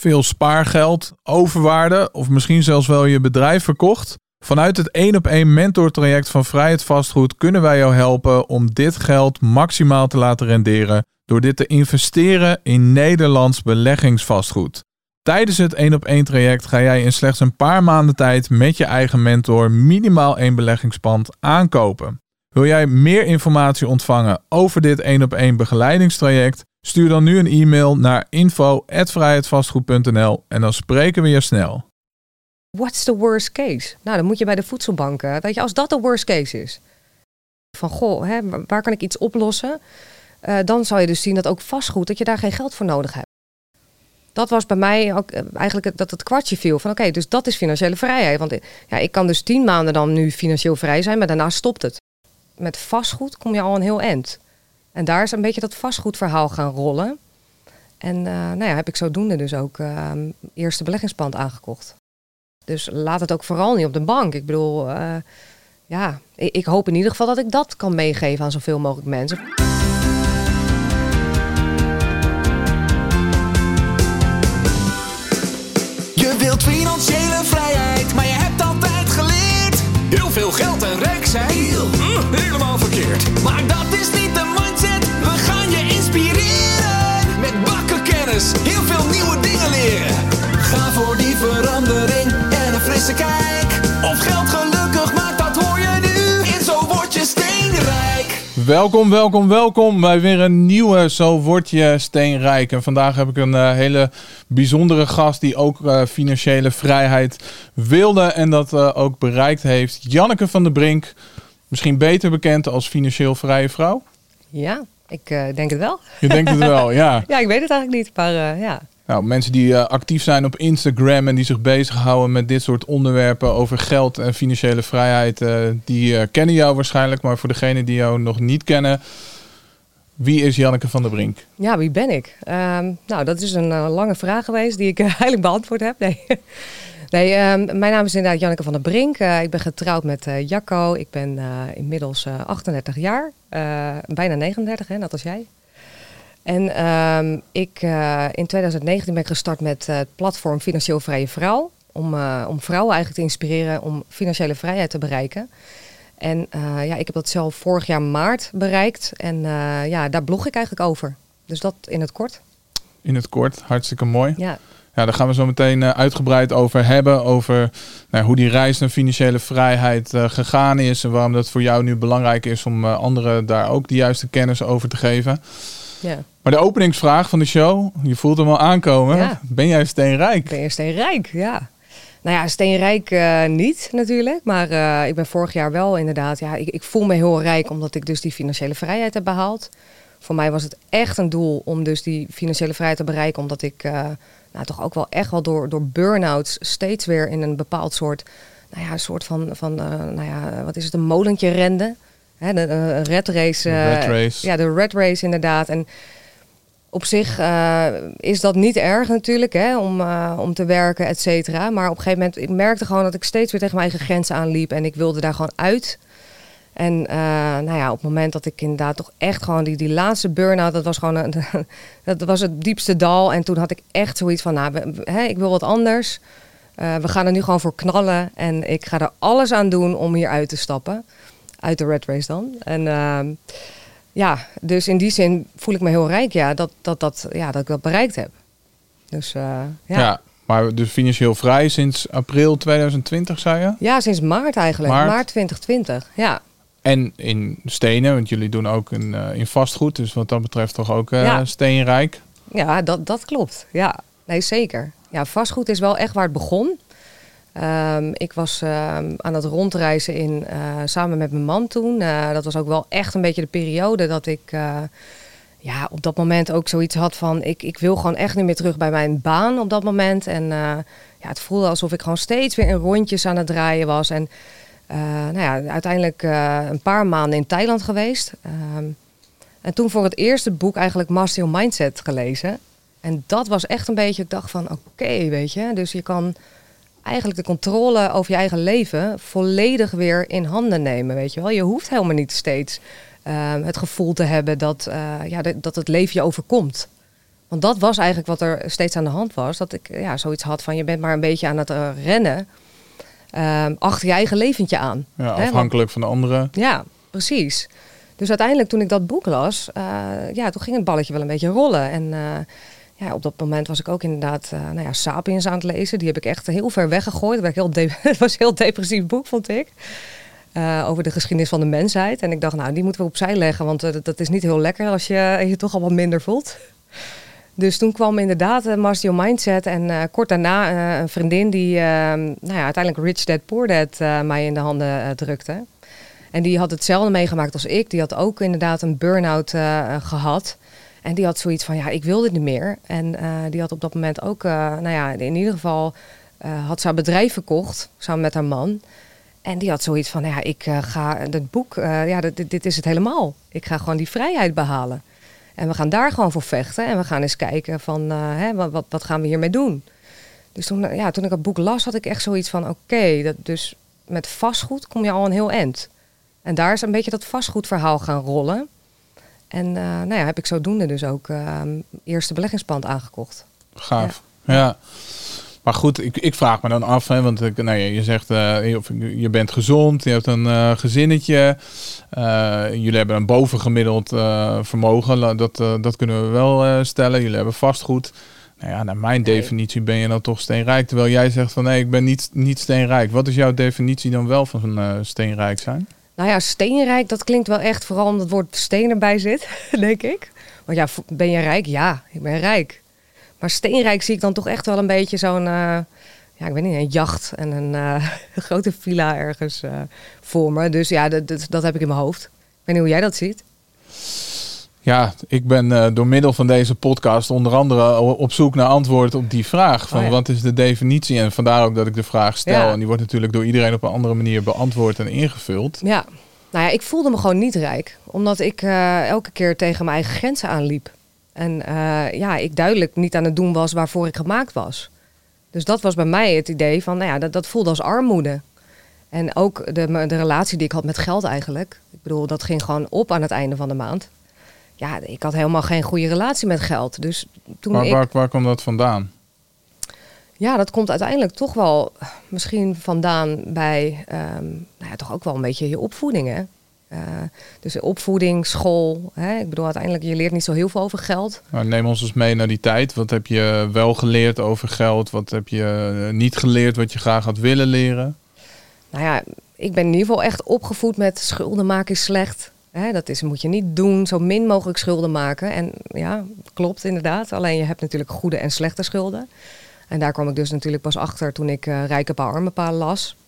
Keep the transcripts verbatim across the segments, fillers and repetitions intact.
veel spaargeld, overwaarde of misschien zelfs wel je bedrijf verkocht? Vanuit het één op één mentortraject van Vrijheid Vastgoed kunnen wij jou helpen om dit geld maximaal te laten renderen door dit te investeren in Nederlands beleggingsvastgoed. Tijdens het één op één traject ga jij in slechts een paar maanden tijd met je eigen mentor minimaal één beleggingspand aankopen. Wil jij meer informatie ontvangen over dit één op één begeleidingstraject? Stuur dan nu een e-mail naar info at vrijheidvastgoed punt n l en dan spreken we je snel. What's the worst case? Nou, dan moet je bij de voedselbanken, weet je, als dat de worst case is. Van, goh, hè, waar kan ik iets oplossen? Uh, dan zou je dus zien dat ook vastgoed, dat je daar geen geld voor nodig hebt. Dat was bij mij ook uh, eigenlijk dat het kwartje viel. Van oké, okay, dus dat is financiële vrijheid. Want ja, ik kan dus tien maanden dan nu financieel vrij zijn, maar daarna stopt het. Met vastgoed kom je al een heel eind. En daar is een beetje dat vastgoedverhaal gaan rollen. En uh, nou ja, heb ik zodoende dus ook uh, eerste beleggingspand aangekocht. Dus laat het ook vooral niet op de bank. Ik bedoel, uh, ja, ik, ik hoop in ieder geval dat ik dat kan meegeven aan zoveel mogelijk mensen. Je wilt financiële vrijheid, maar je hebt altijd geleerd. Heel veel geld en rijk zijn, mm, helemaal verkeerd. Maar dat is niet de mindset, we gaan je inspireren. Met bakken kennis, heel veel nieuwe dingen leren. Ga voor die verandering en een frisse kijk. Of geld gelukkig maakt, dat hoor je nu. In Zo Word Je Steenrijk. Welkom, welkom, welkom bij weer een nieuwe Zo Word Je Steenrijk. En vandaag heb ik een uh, hele bijzondere gast die ook uh, financiële vrijheid wilde en dat uh, ook bereikt heeft. Janneke van der Brink, misschien beter bekend als financieel vrije vrouw? Ja, ik uh, denk het wel. Je denkt het wel, ja. Ja, ik weet het eigenlijk niet, maar uh, ja. Nou, mensen die uh, actief zijn op Instagram en die zich bezighouden met dit soort onderwerpen over geld en financiële vrijheid, uh, die uh, kennen jou waarschijnlijk. Maar voor degenen die jou nog niet kennen, wie is Janneke van der Brink? Ja, wie ben ik? Um, nou, dat is een uh, lange vraag geweest die ik uh, eigenlijk beantwoord heb. Nee, nee um, mijn naam is inderdaad Janneke van der Brink. Uh, ik ben getrouwd met uh, Jacco. Ik ben uh, inmiddels uh, achtendertig jaar. Uh, bijna negenendertig, hè, net als jij. En um, ik, uh, in twintig negentien ben ik gestart met uh, het platform Financieel Vrije Vrouw. Om, uh, om vrouwen eigenlijk te inspireren om financiële vrijheid te bereiken. En uh, ja, ik heb dat zelf vorig jaar maart bereikt. En uh, ja, daar blog ik eigenlijk over. Dus dat in het kort. In het kort, hartstikke mooi. Ja. Ja, daar gaan we zo meteen uh, uitgebreid over hebben. Over nou, hoe die reis naar financiële vrijheid uh, gegaan is. En waarom dat voor jou nu belangrijk is om uh, anderen daar ook de juiste kennis over te geven. Ja. Maar de openingsvraag van de show, je voelt hem al aankomen. Ja. Ben jij steenrijk? Ben je steenrijk, ja. Nou ja, steenrijk uh, niet natuurlijk. Maar uh, ik ben vorig jaar wel inderdaad. Ja, ik, ik voel me heel rijk omdat ik dus die financiële vrijheid heb behaald. Voor mij was het echt een doel om dus die financiële vrijheid te bereiken. Omdat ik uh, nou, toch ook wel echt wel door, door burn-outs steeds weer in een bepaald soort, nou ja, een soort van, van uh, nou ja, wat is het, een molentje rende. Hè, de, de red race. Uh, red race. Ja, de red race inderdaad. En op zich uh, is dat niet erg natuurlijk, hè, om, uh, om te werken, et cetera. Maar op een gegeven moment, ik merkte gewoon dat ik steeds weer tegen mijn eigen grenzen aanliep. En ik wilde daar gewoon uit. En uh, nou ja, op het moment dat ik inderdaad toch echt gewoon die, die laatste burn-out, dat was gewoon een, dat was het diepste dal. En toen had ik echt zoiets van, nou, we, hè, ik wil wat anders. Uh, we gaan er nu gewoon voor knallen. En ik ga er alles aan doen om hier uit te stappen. Uit de red race dan. En uh, ja, dus in die zin voel ik me heel rijk, ja, dat, dat, dat, ja, dat ik dat bereikt heb. Dus uh, ja. Ja, maar dus financieel vrij sinds april twintig twintig, zei je? Ja, sinds maart eigenlijk. Maart, maart twintig twintig, ja. En in stenen, want jullie doen ook in, uh, in vastgoed. Dus wat dat betreft toch ook uh, ja. steenrijk? Ja, dat, dat klopt. Ja, nee, zeker. Ja, vastgoed is wel echt waar het begon. Um, ik was uh, aan het rondreizen in, uh, samen met mijn man toen. Uh, dat was ook wel echt een beetje de periode dat ik uh, ja, op dat moment ook zoiets had van, ik, ik wil gewoon echt niet meer terug bij mijn baan op dat moment. En uh, ja, het voelde alsof ik gewoon steeds weer in rondjes aan het draaien was. En uh, nou ja, uiteindelijk uh, een paar maanden in Thailand geweest. Um, en toen voor het eerste boek eigenlijk Master Your Mindset gelezen. En dat was echt een beetje, ik dacht van oké, okay, weet je, dus je kan eigenlijk de controle over je eigen leven volledig weer in handen nemen, weet je wel. Je hoeft helemaal niet steeds uh, het gevoel te hebben dat, uh, ja, de, dat het leven je overkomt. Want dat was eigenlijk wat er steeds aan de hand was. Dat ik ja, zoiets had van je bent maar een beetje aan het uh, rennen. Uh, achter je eigen leventje aan. Ja, afhankelijk hè? Want, van de anderen. Ja, precies. Dus uiteindelijk toen ik dat boek las, uh, ja, toen ging het balletje wel een beetje rollen. En uh, ja, op dat moment was ik ook inderdaad uh, nou ja, Sapiens aan het lezen. Die heb ik echt heel ver weggegooid. Het was, de- het was een heel depressief boek, vond ik. Uh, over de geschiedenis van de mensheid. En ik dacht, nou, die moeten we opzij leggen. Want uh, dat is niet heel lekker als je je toch al wat minder voelt. Dus toen kwam inderdaad uh, Master Your Mindset. En uh, kort daarna uh, een vriendin die uh, nou ja, uiteindelijk Rich Dad Poor Dad uh, mij in de handen uh, drukte. En die had hetzelfde meegemaakt als ik. Die had ook inderdaad een burn-out uh, gehad. En die had zoiets van, ja, ik wil dit niet meer. En uh, die had op dat moment ook, uh, nou ja, in ieder geval uh, had ze haar bedrijf verkocht. Samen met haar man. En die had zoiets van, ja, ik uh, ga het boek, uh, ja, dit, dit is het helemaal. Ik ga gewoon die vrijheid behalen. En we gaan daar gewoon voor vechten. En we gaan eens kijken van, uh, hè, wat, wat gaan we hiermee doen? Dus toen, ja, toen ik het boek las, had ik echt zoiets van, oké, okay, dat dus met vastgoed kom je al een heel eind. En daar is een beetje dat vastgoedverhaal gaan rollen. En uh, nou ja, heb ik zodoende dus ook uh, eerste beleggingspand aangekocht. Gaaf, ja. ja. Maar goed, ik, ik vraag me dan af, hè, want ik, nou, je zegt uh, je, je bent gezond, je hebt een uh, gezinnetje. Uh, jullie hebben een bovengemiddeld uh, vermogen, dat, uh, dat kunnen we wel uh, stellen. Jullie hebben vastgoed. Nou ja, naar mijn nee. definitie ben je dan toch steenrijk. Terwijl jij zegt van nee, ik ben niet, niet steenrijk. Wat is jouw definitie dan wel van uh, steenrijk zijn? Nou ja, steenrijk, dat klinkt wel echt vooral omdat het woord steen erbij zit, denk ik. Want ja, ben je rijk? Ja, ik ben rijk. Maar steenrijk zie ik dan toch echt wel een beetje zo'n, uh, ja, ik weet niet, een jacht en een uh, grote villa ergens uh, voor me. Dus ja, dat, dat, dat heb ik in mijn hoofd. Ik weet niet hoe jij dat ziet. Ja, ik ben uh, door middel van deze podcast onder andere op zoek naar antwoord op die vraag. Van oh ja. Wat is de definitie? En vandaar ook dat ik de vraag stel. Ja. En die wordt natuurlijk door iedereen op een andere manier beantwoord en ingevuld. Ja, nou ja, ik voelde me gewoon niet rijk. Omdat ik uh, elke keer tegen mijn eigen grenzen aanliep. En uh, ja, ik duidelijk niet aan het doen was waarvoor ik gemaakt was. Dus dat was bij mij het idee van, nou ja, dat, dat voelde als armoede. En ook de, de relatie die ik had met geld eigenlijk. Ik bedoel, dat ging gewoon op aan het einde van de maand. Ja, ik had helemaal geen goede relatie met geld. Dus toen waar, ik... waar, waar komt dat vandaan? Ja, dat komt uiteindelijk toch wel misschien vandaan bij... Um, nou ja, toch ook wel een beetje je opvoeding, hè? Uh, dus opvoeding, school. Hè? Ik bedoel, uiteindelijk, je leert niet zo heel veel over geld. Nou, neem ons eens mee naar die tijd. Wat heb je wel geleerd over geld? Wat heb je niet geleerd wat je graag had willen leren? Nou ja, ik ben in ieder geval echt opgevoed met schulden maken is slecht. Hè, dat is, moet je niet doen, zo min mogelijk schulden maken. En ja, klopt inderdaad. Alleen je hebt natuurlijk goede en slechte schulden. En daar kwam ik dus natuurlijk pas achter toen ik uh, Rijke Pa, Arme Pa las.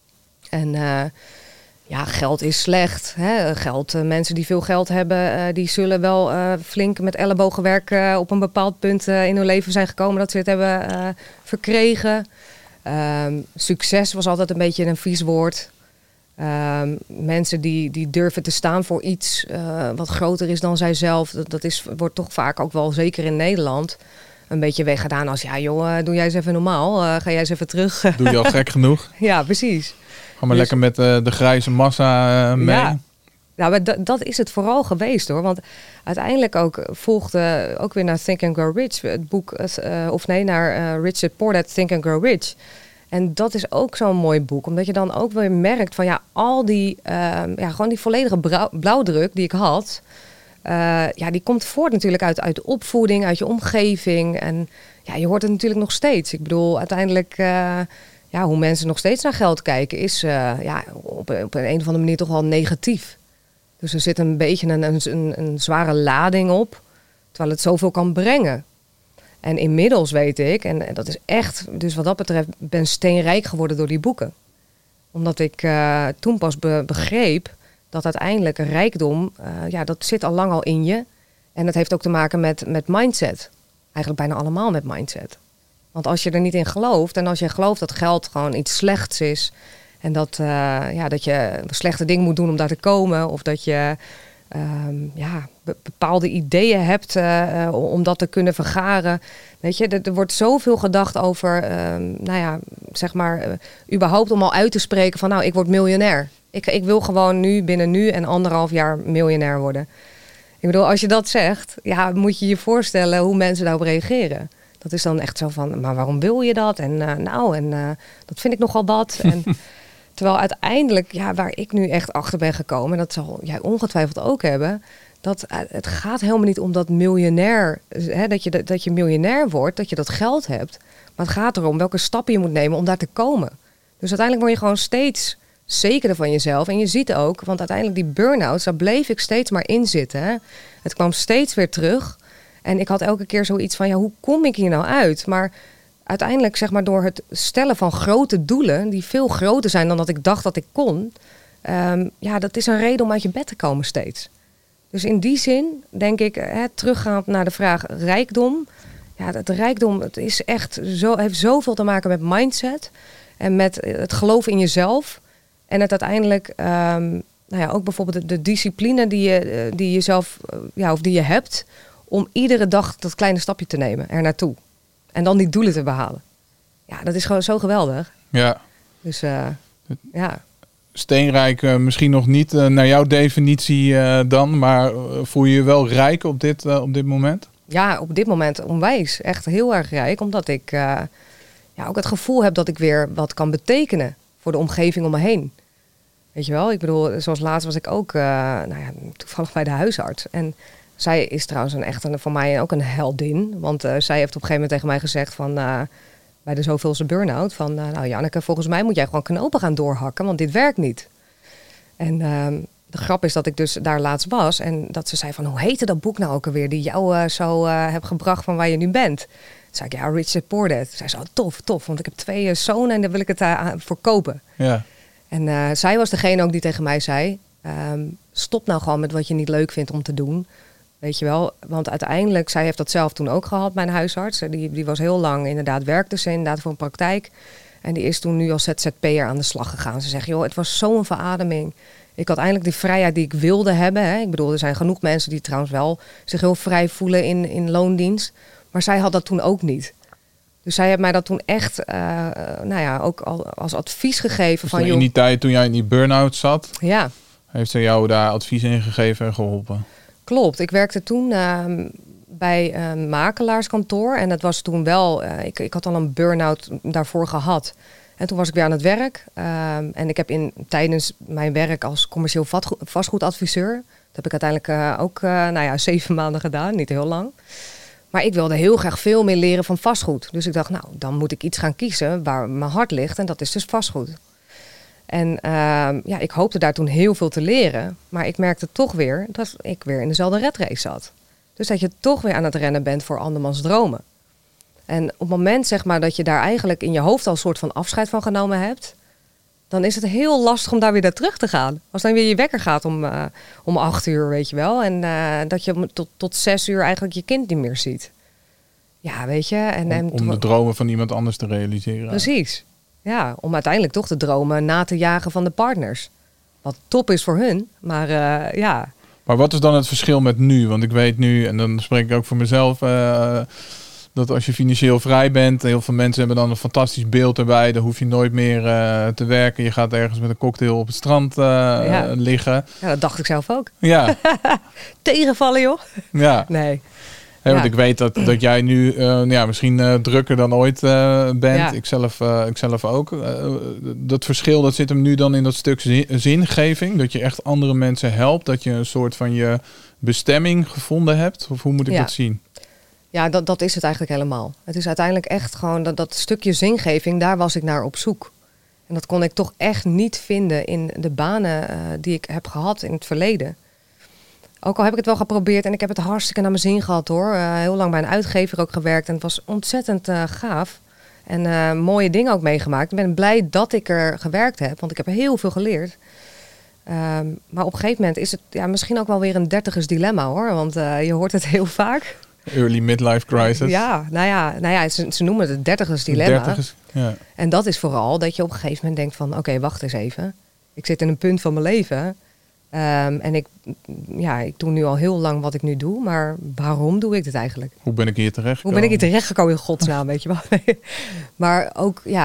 En uh, ja, geld is slecht. Hè? Geld, uh, mensen die veel geld hebben, uh, die zullen wel uh, flink met ellebogenwerk uh, op een bepaald punt uh, in hun leven zijn gekomen dat ze het hebben uh, verkregen. Um, succes was altijd een beetje een vies woord. Um, mensen die, die durven te staan voor iets uh, wat groter is dan zijzelf. Dat, dat is, wordt toch vaak ook wel, zeker in Nederland, een beetje weggedaan als... ja joh, doe jij eens even normaal. Uh, ga jij eens even terug. Doe je al gek genoeg? Ja, precies. Ga maar dus, lekker met uh, de grijze massa uh, mee. Ja, nou, maar d- dat is het vooral geweest hoor. Want uiteindelijk ook volgde ook weer naar Think and Grow Rich. Het boek, uh, of nee, naar uh, Rich Dad Poor Dad, Think and Grow Rich. En dat is ook zo'n mooi boek. Omdat je dan ook weer merkt van ja, al die, uh, ja, gewoon die volledige brouw- blauwdruk die ik had. Uh, ja, die komt voort natuurlijk uit, uit de opvoeding, uit je omgeving. En ja, je hoort het natuurlijk nog steeds. Ik bedoel, uiteindelijk, uh, ja, hoe mensen nog steeds naar geld kijken, is uh, ja, op, op een, een of andere manier toch wel negatief. Dus er zit een beetje een, een, een, een zware lading op, terwijl het zoveel kan brengen. En inmiddels weet ik, en dat is echt, dus wat dat betreft, ben steenrijk geworden door die boeken. Omdat ik uh, toen pas be- begreep dat uiteindelijk een rijkdom, uh, ja, dat zit al lang al in je. En dat heeft ook te maken met, met mindset. Eigenlijk bijna allemaal met mindset. Want als je er niet in gelooft, en als je gelooft dat geld gewoon iets slechts is, en dat, uh, ja, dat je slechte dingen moet doen om daar te komen, of dat je um, ja, be- bepaalde ideeën hebt uh, om dat te kunnen vergaren. Weet je, er, er wordt zoveel gedacht over, um, nou ja, zeg maar, uh, überhaupt om al uit te spreken van, nou, ik word miljonair. Ik, ik wil gewoon nu, binnen nu en anderhalf jaar miljonair worden. Ik bedoel, als je dat zegt, ja, moet je je voorstellen hoe mensen daarop reageren. Dat is dan echt zo van, maar waarom wil je dat? En uh, nou, en uh, dat vind ik nogal wat. En terwijl uiteindelijk, ja, waar ik nu echt achter ben gekomen, en dat zal jij ongetwijfeld ook hebben, dat uh, het gaat helemaal niet om dat miljonair, hè, dat je dat je miljonair wordt, dat je dat geld hebt. Maar het gaat erom welke stappen je moet nemen om daar te komen. Dus uiteindelijk word je gewoon steeds zekerder van jezelf. En je ziet ook, want uiteindelijk die burn-outs, daar bleef ik steeds maar in zitten. Hè. Het kwam steeds weer terug. En ik had elke keer zoiets van, ja, hoe kom ik hier nou uit? Maar uiteindelijk, zeg maar, door het stellen van grote doelen, die veel groter zijn dan dat ik dacht dat ik kon. Um, ja, dat is een reden om uit je bed te komen steeds. Dus in die zin, denk ik, hè, teruggaand naar de vraag rijkdom. Ja, het rijkdom, het is echt zo, heeft zoveel te maken met mindset. En met het geloof in jezelf. En het uiteindelijk, um, nou ja, ook bijvoorbeeld de, de discipline die je, die je zelf, ja, of die je hebt, om iedere dag dat kleine stapje te nemen, er naartoe. En dan die doelen te behalen. Ja, dat is gewoon zo geweldig. Ja. Dus uh, ja. Steenrijk, uh, misschien nog niet uh, naar jouw definitie uh, dan, maar uh, voel je je wel rijk op dit, uh, op dit moment? Ja, op dit moment onwijs. Echt heel erg rijk, omdat ik uh, ja, ook het gevoel heb dat ik weer wat kan betekenen voor de omgeving om me heen. Weet je wel, ik bedoel, zoals laatst was ik ook uh, nou ja, toevallig bij de huisarts. En zij is trouwens een, echt een, voor mij ook een heldin. Want uh, zij heeft op een gegeven moment tegen mij gezegd van Uh, bij de zoveelste burn-out van Uh, nou Janneke, volgens mij moet jij gewoon knopen gaan doorhakken. Want dit werkt niet. En uh, de grap is dat ik dus daar laatst was. En dat ze zei van, hoe heette dat boek nou ook alweer? Die jou uh, zo uh, heb gebracht van waar je nu bent. Toen zei ik, ja, Rich Dad Poor Dad. Toen zei ze, oh, tof, tof. Want ik heb twee uh, zonen en daar wil ik het uh, voor kopen. Ja. En uh, zij was degene ook die tegen mij zei, Um, stop nou gewoon met wat je niet leuk vindt om te doen. Weet je wel, want uiteindelijk, zij heeft dat zelf toen ook gehad, mijn huisarts. Die, die was heel lang, inderdaad, werkte ze inderdaad voor een praktijk. En die is toen nu als Z Z P'er aan de slag gegaan. Ze zegt, joh, het was zo'n verademing. Ik had eindelijk die vrijheid die ik wilde hebben. Hè. Ik bedoel, er zijn genoeg mensen die trouwens wel zich heel vrij voelen in, in loondienst. Maar zij had dat toen ook niet. Dus zij heeft mij dat toen echt, uh, nou ja, ook al, als advies gegeven. Dus van, in joh, die tijd toen jij in die burn-out zat, ja, heeft ze jou daar advies in gegeven en geholpen? Klopt. Ik werkte toen uh, bij een makelaarskantoor. En dat was toen wel, uh, ik, ik had al een burn-out daarvoor gehad. En toen was ik weer aan het werk. Uh, en ik heb in, tijdens mijn werk als commercieel vastgoedadviseur, dat heb ik uiteindelijk uh, ook uh, nou ja, zeven maanden gedaan, niet heel lang. Maar ik wilde heel graag veel meer leren van vastgoed. Dus ik dacht, nou, dan moet ik iets gaan kiezen waar mijn hart ligt. En dat is dus vastgoed. En uh, ja, ik hoopte daar toen heel veel te leren. Maar ik merkte toch weer dat ik weer in dezelfde red race zat. Dus dat je toch weer aan het rennen bent voor andermans dromen. En op het moment, zeg maar, dat je daar eigenlijk in je hoofd al een soort van afscheid van genomen hebt, dan is het heel lastig om daar weer naar terug te gaan. Als dan weer je wekker gaat om, uh, om acht uur, weet je wel. En uh, dat je tot, tot zes uur eigenlijk je kind niet meer ziet. Ja, weet je. En, Om, en om de dromen van iemand anders te realiseren. Precies. Ja, om uiteindelijk toch de dromen na te jagen van de partners. Wat top is voor hun, maar uh, ja. Maar wat is dan het verschil met nu? Want ik weet nu, en dan spreek ik ook voor mezelf, uh, dat als je financieel vrij bent, heel veel mensen hebben dan een fantastisch beeld erbij. Dan hoef je nooit meer uh, te werken. Je gaat ergens met een cocktail op het strand uh, ja. liggen. Ja, dat dacht ik zelf ook. Ja. Tegenvallen, joh. Ja. Nee. He, ja. Want ik weet dat, dat jij nu uh, ja, misschien uh, drukker dan ooit uh, bent. Ja. Ik, zelf, uh, ik zelf ook. Uh, dat verschil dat zit hem nu dan in dat stuk zin, zingeving. Dat je echt andere mensen helpt. Dat je een soort van je bestemming gevonden hebt. Of hoe moet ik ja. dat zien? Ja, dat, dat is het eigenlijk helemaal. Het is uiteindelijk echt gewoon dat, dat stukje zingeving. Daar was ik naar op zoek. En dat kon ik toch echt niet vinden in de banen uh, die ik heb gehad in het verleden. Ook al heb ik het wel geprobeerd en ik heb het hartstikke naar mijn zin gehad hoor. Uh, heel lang bij een uitgever ook gewerkt en het was ontzettend uh, gaaf. En uh, mooie dingen ook meegemaakt. Ik ben blij dat ik er gewerkt heb, want ik heb er heel veel geleerd. Um, maar op een gegeven moment is het ja, misschien ook wel weer een dertigers dilemma hoor. Want uh, je hoort het heel vaak. Early midlife crisis. Ja, nou ja, nou ja ze, ze noemen het het dertigers dilemma. dertigers, ja. En dat is vooral dat je op een gegeven moment denkt van oké, okay, wacht eens even. Ik zit in een punt van mijn leven. Um, en ik, ja, ik doe nu al heel lang wat ik nu doe, maar waarom doe ik dit eigenlijk? Hoe ben ik hier terecht Hoe ben ik hier terecht gekomen in godsnaam, weet je wel? Maar ook, ja,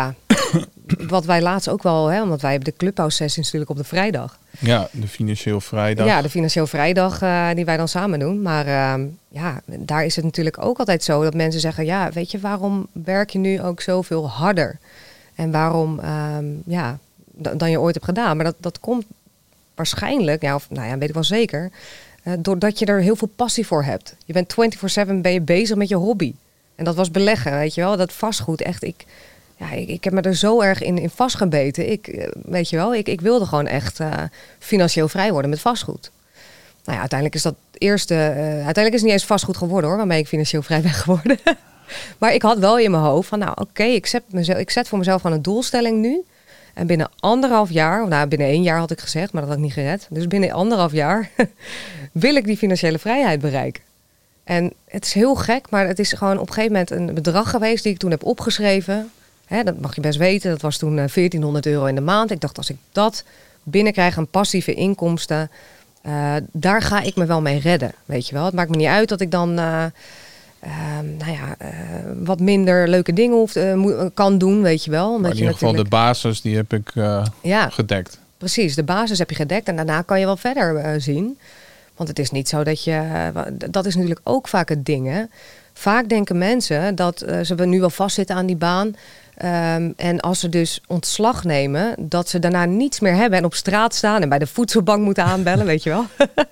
wat wij laatst ook wel, hè, omdat wij hebben de Clubhouse sessies natuurlijk op de vrijdag. Ja, de financieel vrijdag. Ja, de financieel vrijdag uh, die wij dan samen doen. Maar uh, ja, daar is het natuurlijk ook altijd zo dat mensen zeggen, ja, weet je, waarom werk je nu ook zoveel harder? En waarom, um, ja, d- dan je ooit hebt gedaan. Maar dat, dat komt waarschijnlijk, ja, of nou ja, weet ik wel zeker, uh, doordat je er heel veel passie voor hebt. Je bent vierentwintig zeven ben je bezig met je hobby. En dat was beleggen, weet je wel, dat vastgoed. Echt, ik, ja, ik, ik heb me er zo erg in, in vastgebeten. Ik, weet je wel, ik, ik wilde gewoon echt uh, financieel vrij worden met vastgoed. Nou ja, uiteindelijk is dat eerste, uh, uiteindelijk is het niet eens vastgoed geworden hoor, waarmee ik financieel vrij ben geworden. Maar ik had wel in mijn hoofd van, nou oké, okay, ik, zet mezelf, ik zet voor mezelf gewoon een doelstelling nu. En binnen anderhalf jaar, of nou binnen één jaar had ik gezegd, maar dat had ik niet gered. Dus binnen anderhalf jaar wil ik die financiele vrijheid bereiken. En het is heel gek, maar het is gewoon op een gegeven moment een bedrag geweest die ik toen heb opgeschreven. Hè, dat mag je best weten, dat was toen veertienhonderd euro in de maand. Ik dacht, als ik dat binnenkrijg aan passieve inkomsten, uh, daar ga ik me wel mee redden, weet je wel. Het maakt me niet uit dat ik dan uh, uh, nou ja, uh, wat minder leuke dingen hoeft, uh, moet, kan doen, weet je wel. Maar in ieder geval natuurlijk... de basis, die heb ik uh, ja, gedekt. Precies, de basis heb je gedekt en daarna kan je wel verder uh, zien. Want het is niet zo dat je... Dat is natuurlijk ook vaak het ding, hè. Vaak denken mensen dat uh, ze nu wel vastzitten aan die baan. Um, en als ze dus ontslag nemen, dat ze daarna niets meer hebben en op straat staan en bij de voedselbank moeten aanbellen, weet je wel.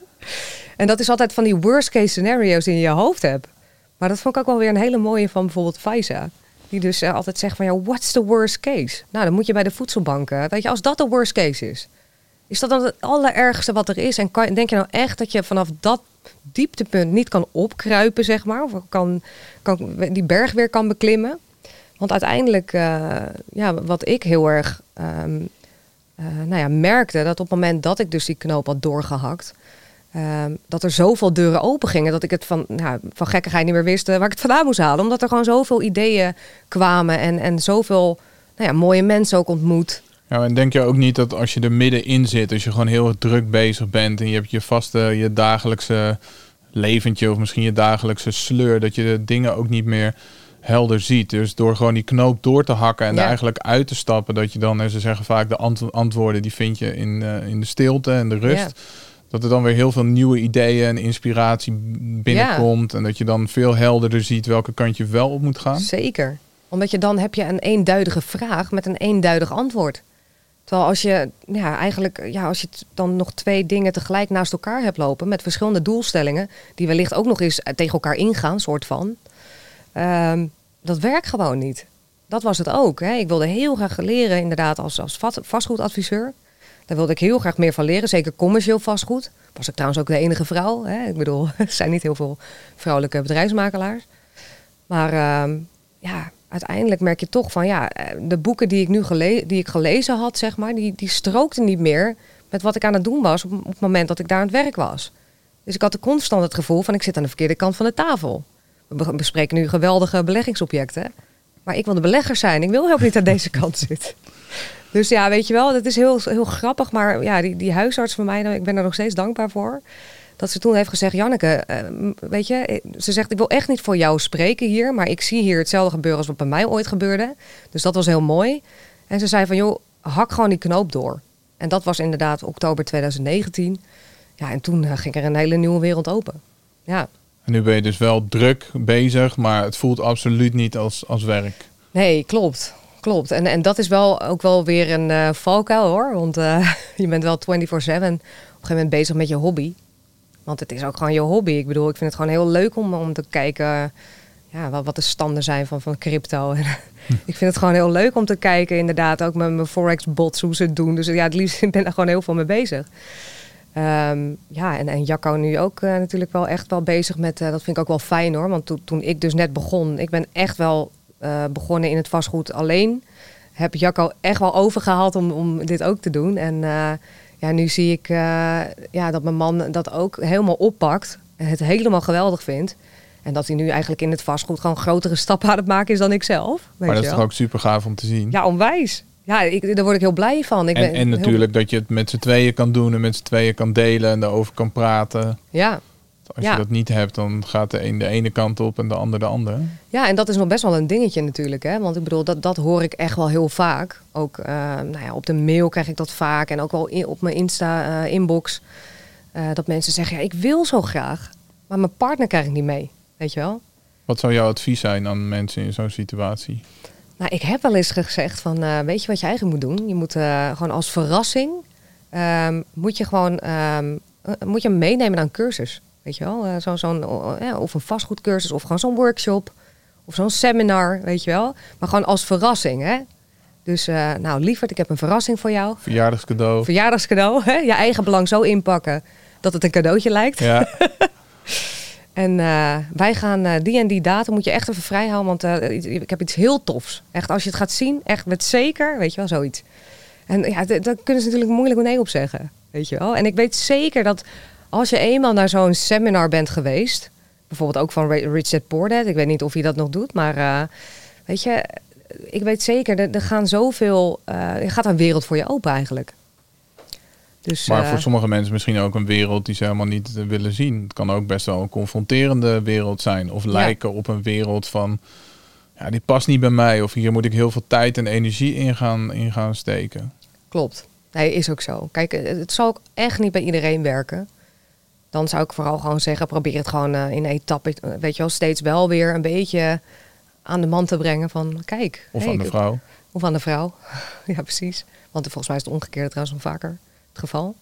En dat is altijd van die worst case scenario's die je in je hoofd hebt. Maar dat vond ik ook wel weer een hele mooie van bijvoorbeeld Faiza. Die dus uh, altijd zegt van, ja, what's the worst case? Nou, dan moet je bij de voedselbanken, weet je, als dat de worst case is... Is dat dan het allerergste wat er is? En kan, denk je nou echt dat je vanaf dat dieptepunt niet kan opkruipen, zeg maar? Of kan, kan die berg weer kan beklimmen? Want uiteindelijk, uh, ja, wat ik heel erg um, uh, nou ja, merkte, dat op het moment dat ik dus die knoop had doorgehakt, um, dat er zoveel deuren open gingen, dat ik het van, nou, van gekkigheid niet meer wist uh, waar ik het vandaan moest halen. Omdat er gewoon zoveel ideeën kwamen en, en zoveel nou ja, mooie mensen ook ontmoet. Ja, en denk je ook niet dat als je er middenin zit, als je gewoon heel druk bezig bent en je hebt je vaste, je dagelijkse leventje of misschien je dagelijkse sleur, dat je de dingen ook niet meer helder ziet. Dus door gewoon die knoop door te hakken en ja. er eigenlijk uit te stappen, dat je dan, en ze zeggen vaak, de ant- antwoorden die vind je in, uh, in de stilte en de rust. Ja. Dat er dan weer heel veel nieuwe ideeën en inspiratie binnenkomt. Ja. En dat je dan veel helderder ziet welke kant je wel op moet gaan. Zeker. Omdat je dan heb je een eenduidige vraag met een eenduidig antwoord. Terwijl als je, ja, eigenlijk, ja, als je dan nog twee dingen tegelijk naast elkaar hebt lopen met verschillende doelstellingen, die wellicht ook nog eens tegen elkaar ingaan, soort van. Um, dat werkt gewoon niet. Dat was het ook. Hè. Ik wilde heel graag leren, inderdaad, als, als vastgoedadviseur. Daar wilde ik heel graag meer van leren, zeker commercieel vastgoed. Was ik trouwens ook de enige vrouw. Hè. Ik bedoel, er zijn niet heel veel vrouwelijke bedrijfsmakelaars. Maar um, ja... Uiteindelijk merk je toch van, ja, de boeken die ik nu gele- die ik gelezen had, zeg maar, die, die strookten niet meer met wat ik aan het doen was op, op het moment dat ik daar aan het werk was. Dus ik had constant het gevoel van, ik zit aan de verkeerde kant van de tafel. We bespreken nu geweldige beleggingsobjecten, maar ik wil de belegger zijn. Ik wil helemaal niet aan deze kant zitten. Dus ja, weet je wel, dat is heel, heel grappig, maar ja, die, die huisarts van mij, ik ben er nog steeds dankbaar voor. Dat ze toen heeft gezegd, Janneke, uh, weet je, ze zegt, ik wil echt niet voor jou spreken hier, maar ik zie hier hetzelfde gebeuren als wat bij mij ooit gebeurde. Dus dat was heel mooi. En ze zei van, joh, hak gewoon die knoop door. En dat was inderdaad oktober twintig negentien. Ja, en toen uh, ging er een hele nieuwe wereld open. Ja. En nu ben je dus wel druk bezig, maar het voelt absoluut niet als, als werk. Nee, klopt. Klopt. En, en dat is wel ook wel weer een uh, valkuil hoor. Want uh, je bent wel vierentwintig zeven op een gegeven moment bezig met je hobby. Want het is ook gewoon je hobby. Ik bedoel, ik vind het gewoon heel leuk om, om te kijken ja, wat, wat de standen zijn van, van crypto. En ik vind het gewoon heel leuk om te kijken, inderdaad, ook met mijn Forex-bots, hoe ze het doen. Dus ja, het liefst ben ik er gewoon heel veel mee bezig. Um, ja, en, en Jacco nu ook uh, natuurlijk wel echt wel bezig met, uh, dat vind ik ook wel fijn hoor. Want to, toen ik dus net begon, ik ben echt wel uh, begonnen in het vastgoed alleen. Heb Jacco echt wel overgehaald om, om dit ook te doen. En uh, ja, nu zie ik uh, ja, dat mijn man dat ook helemaal oppakt. En het helemaal geweldig vindt. En dat hij nu eigenlijk in het vastgoed gewoon grotere stappen aan het maken is dan ik zelf. Weet maar dat je is toch ook super gaaf om te zien? Ja, onwijs. Ja, ik, daar word ik heel blij van. Ik en, ben en natuurlijk heel... dat je het met z'n tweeën kan doen en met z'n tweeën kan delen en daarover kan praten. Ja. Als ja. je dat niet hebt, dan gaat de een de ene kant op en de ander de andere. Ja, en dat is nog best wel een dingetje natuurlijk. Hè? Want ik bedoel, dat, dat hoor ik echt wel heel vaak. Ook uh, nou ja, op de mail krijg ik dat vaak. En ook wel in, op mijn Insta-inbox. Uh, uh, dat mensen zeggen, ja, ik wil zo graag. Maar mijn partner krijg ik niet mee. Weet je wel? Wat zou jouw advies zijn aan mensen in zo'n situatie? Nou, ik heb wel eens gezegd van, uh, weet je wat je eigenlijk moet doen? Je moet uh, gewoon als verrassing, um, moet je gewoon, um, uh, moet je hem meenemen naar een cursus. Weet je wel? Uh, zo, zo'n, uh, of een vastgoedcursus, of gewoon zo'n workshop. Of zo'n seminar, weet je wel. Maar gewoon als verrassing, hè. Dus, uh, nou, lieverd, ik heb een verrassing voor jou. Verjaardagscadeau. Verjaardagscadeau, hè. Je eigen belang zo inpakken dat het een cadeautje lijkt. Ja. En uh, wij gaan uh, die en die datum moet je echt even vrijhouden, want uh, ik heb iets heel tofs. Echt, als je het gaat zien, echt met zeker, weet je wel, zoiets. En ja, d- daar kunnen ze natuurlijk moeilijk nee op zeggen, weet je wel. En ik weet zeker dat als je eenmaal naar zo'n seminar bent geweest, bijvoorbeeld ook van Rich Dad Poor Dad, ik weet niet of hij dat nog doet, maar uh, weet je, ik weet zeker, er, er gaan zoveel, uh, er gaat een wereld voor je open eigenlijk. Dus, maar uh, voor sommige mensen misschien ook een wereld die ze helemaal niet uh, willen zien. Het kan ook best wel een confronterende wereld zijn. Of lijken ja. op een wereld van, ja, die past niet bij mij. Of hier moet ik heel veel tijd en energie in gaan, in gaan steken. Klopt. Nee, is ook zo. Kijk, het zal ook echt niet bij iedereen werken. Dan zou ik vooral gewoon zeggen, probeer het gewoon uh, in etappen, weet je wel, steeds wel weer een beetje aan de man te brengen van, kijk. Of hey, aan de vrouw. Of aan de vrouw. Ja, precies. Want volgens mij is het omgekeerde trouwens nog vaker het geval.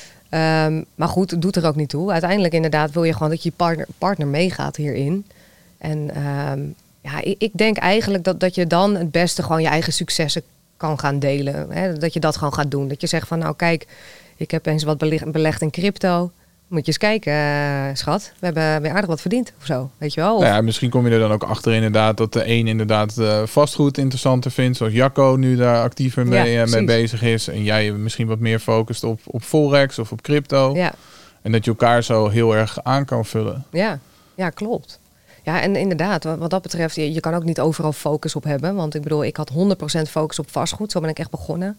Um, maar goed, het doet er ook niet toe. Uiteindelijk inderdaad wil je gewoon dat je partner, partner meegaat hierin. En um, ja, ik, ik denk eigenlijk dat, dat je dan het beste gewoon je eigen successen kan gaan delen. Hè? Dat je dat gewoon gaat doen. Dat je zegt van, nou kijk, ik heb eens wat belegd in crypto. Moet je eens kijken, uh, schat. We hebben weer aardig wat verdiend of zo, weet je wel. Of... Nou ja, misschien kom je er dan ook achter inderdaad dat de een inderdaad uh, vastgoed interessanter vindt. Zoals Jacco nu daar actiever mee, ja, uh, mee bezig is. En jij misschien wat meer focust op, op Forex of op crypto. Ja. En dat je elkaar zo heel erg aan kan vullen. Ja, ja, klopt. Ja, en inderdaad, wat dat betreft, je, je kan ook niet overal focus op hebben. Want ik bedoel, ik had honderd procent focus op vastgoed. Zo ben ik echt begonnen.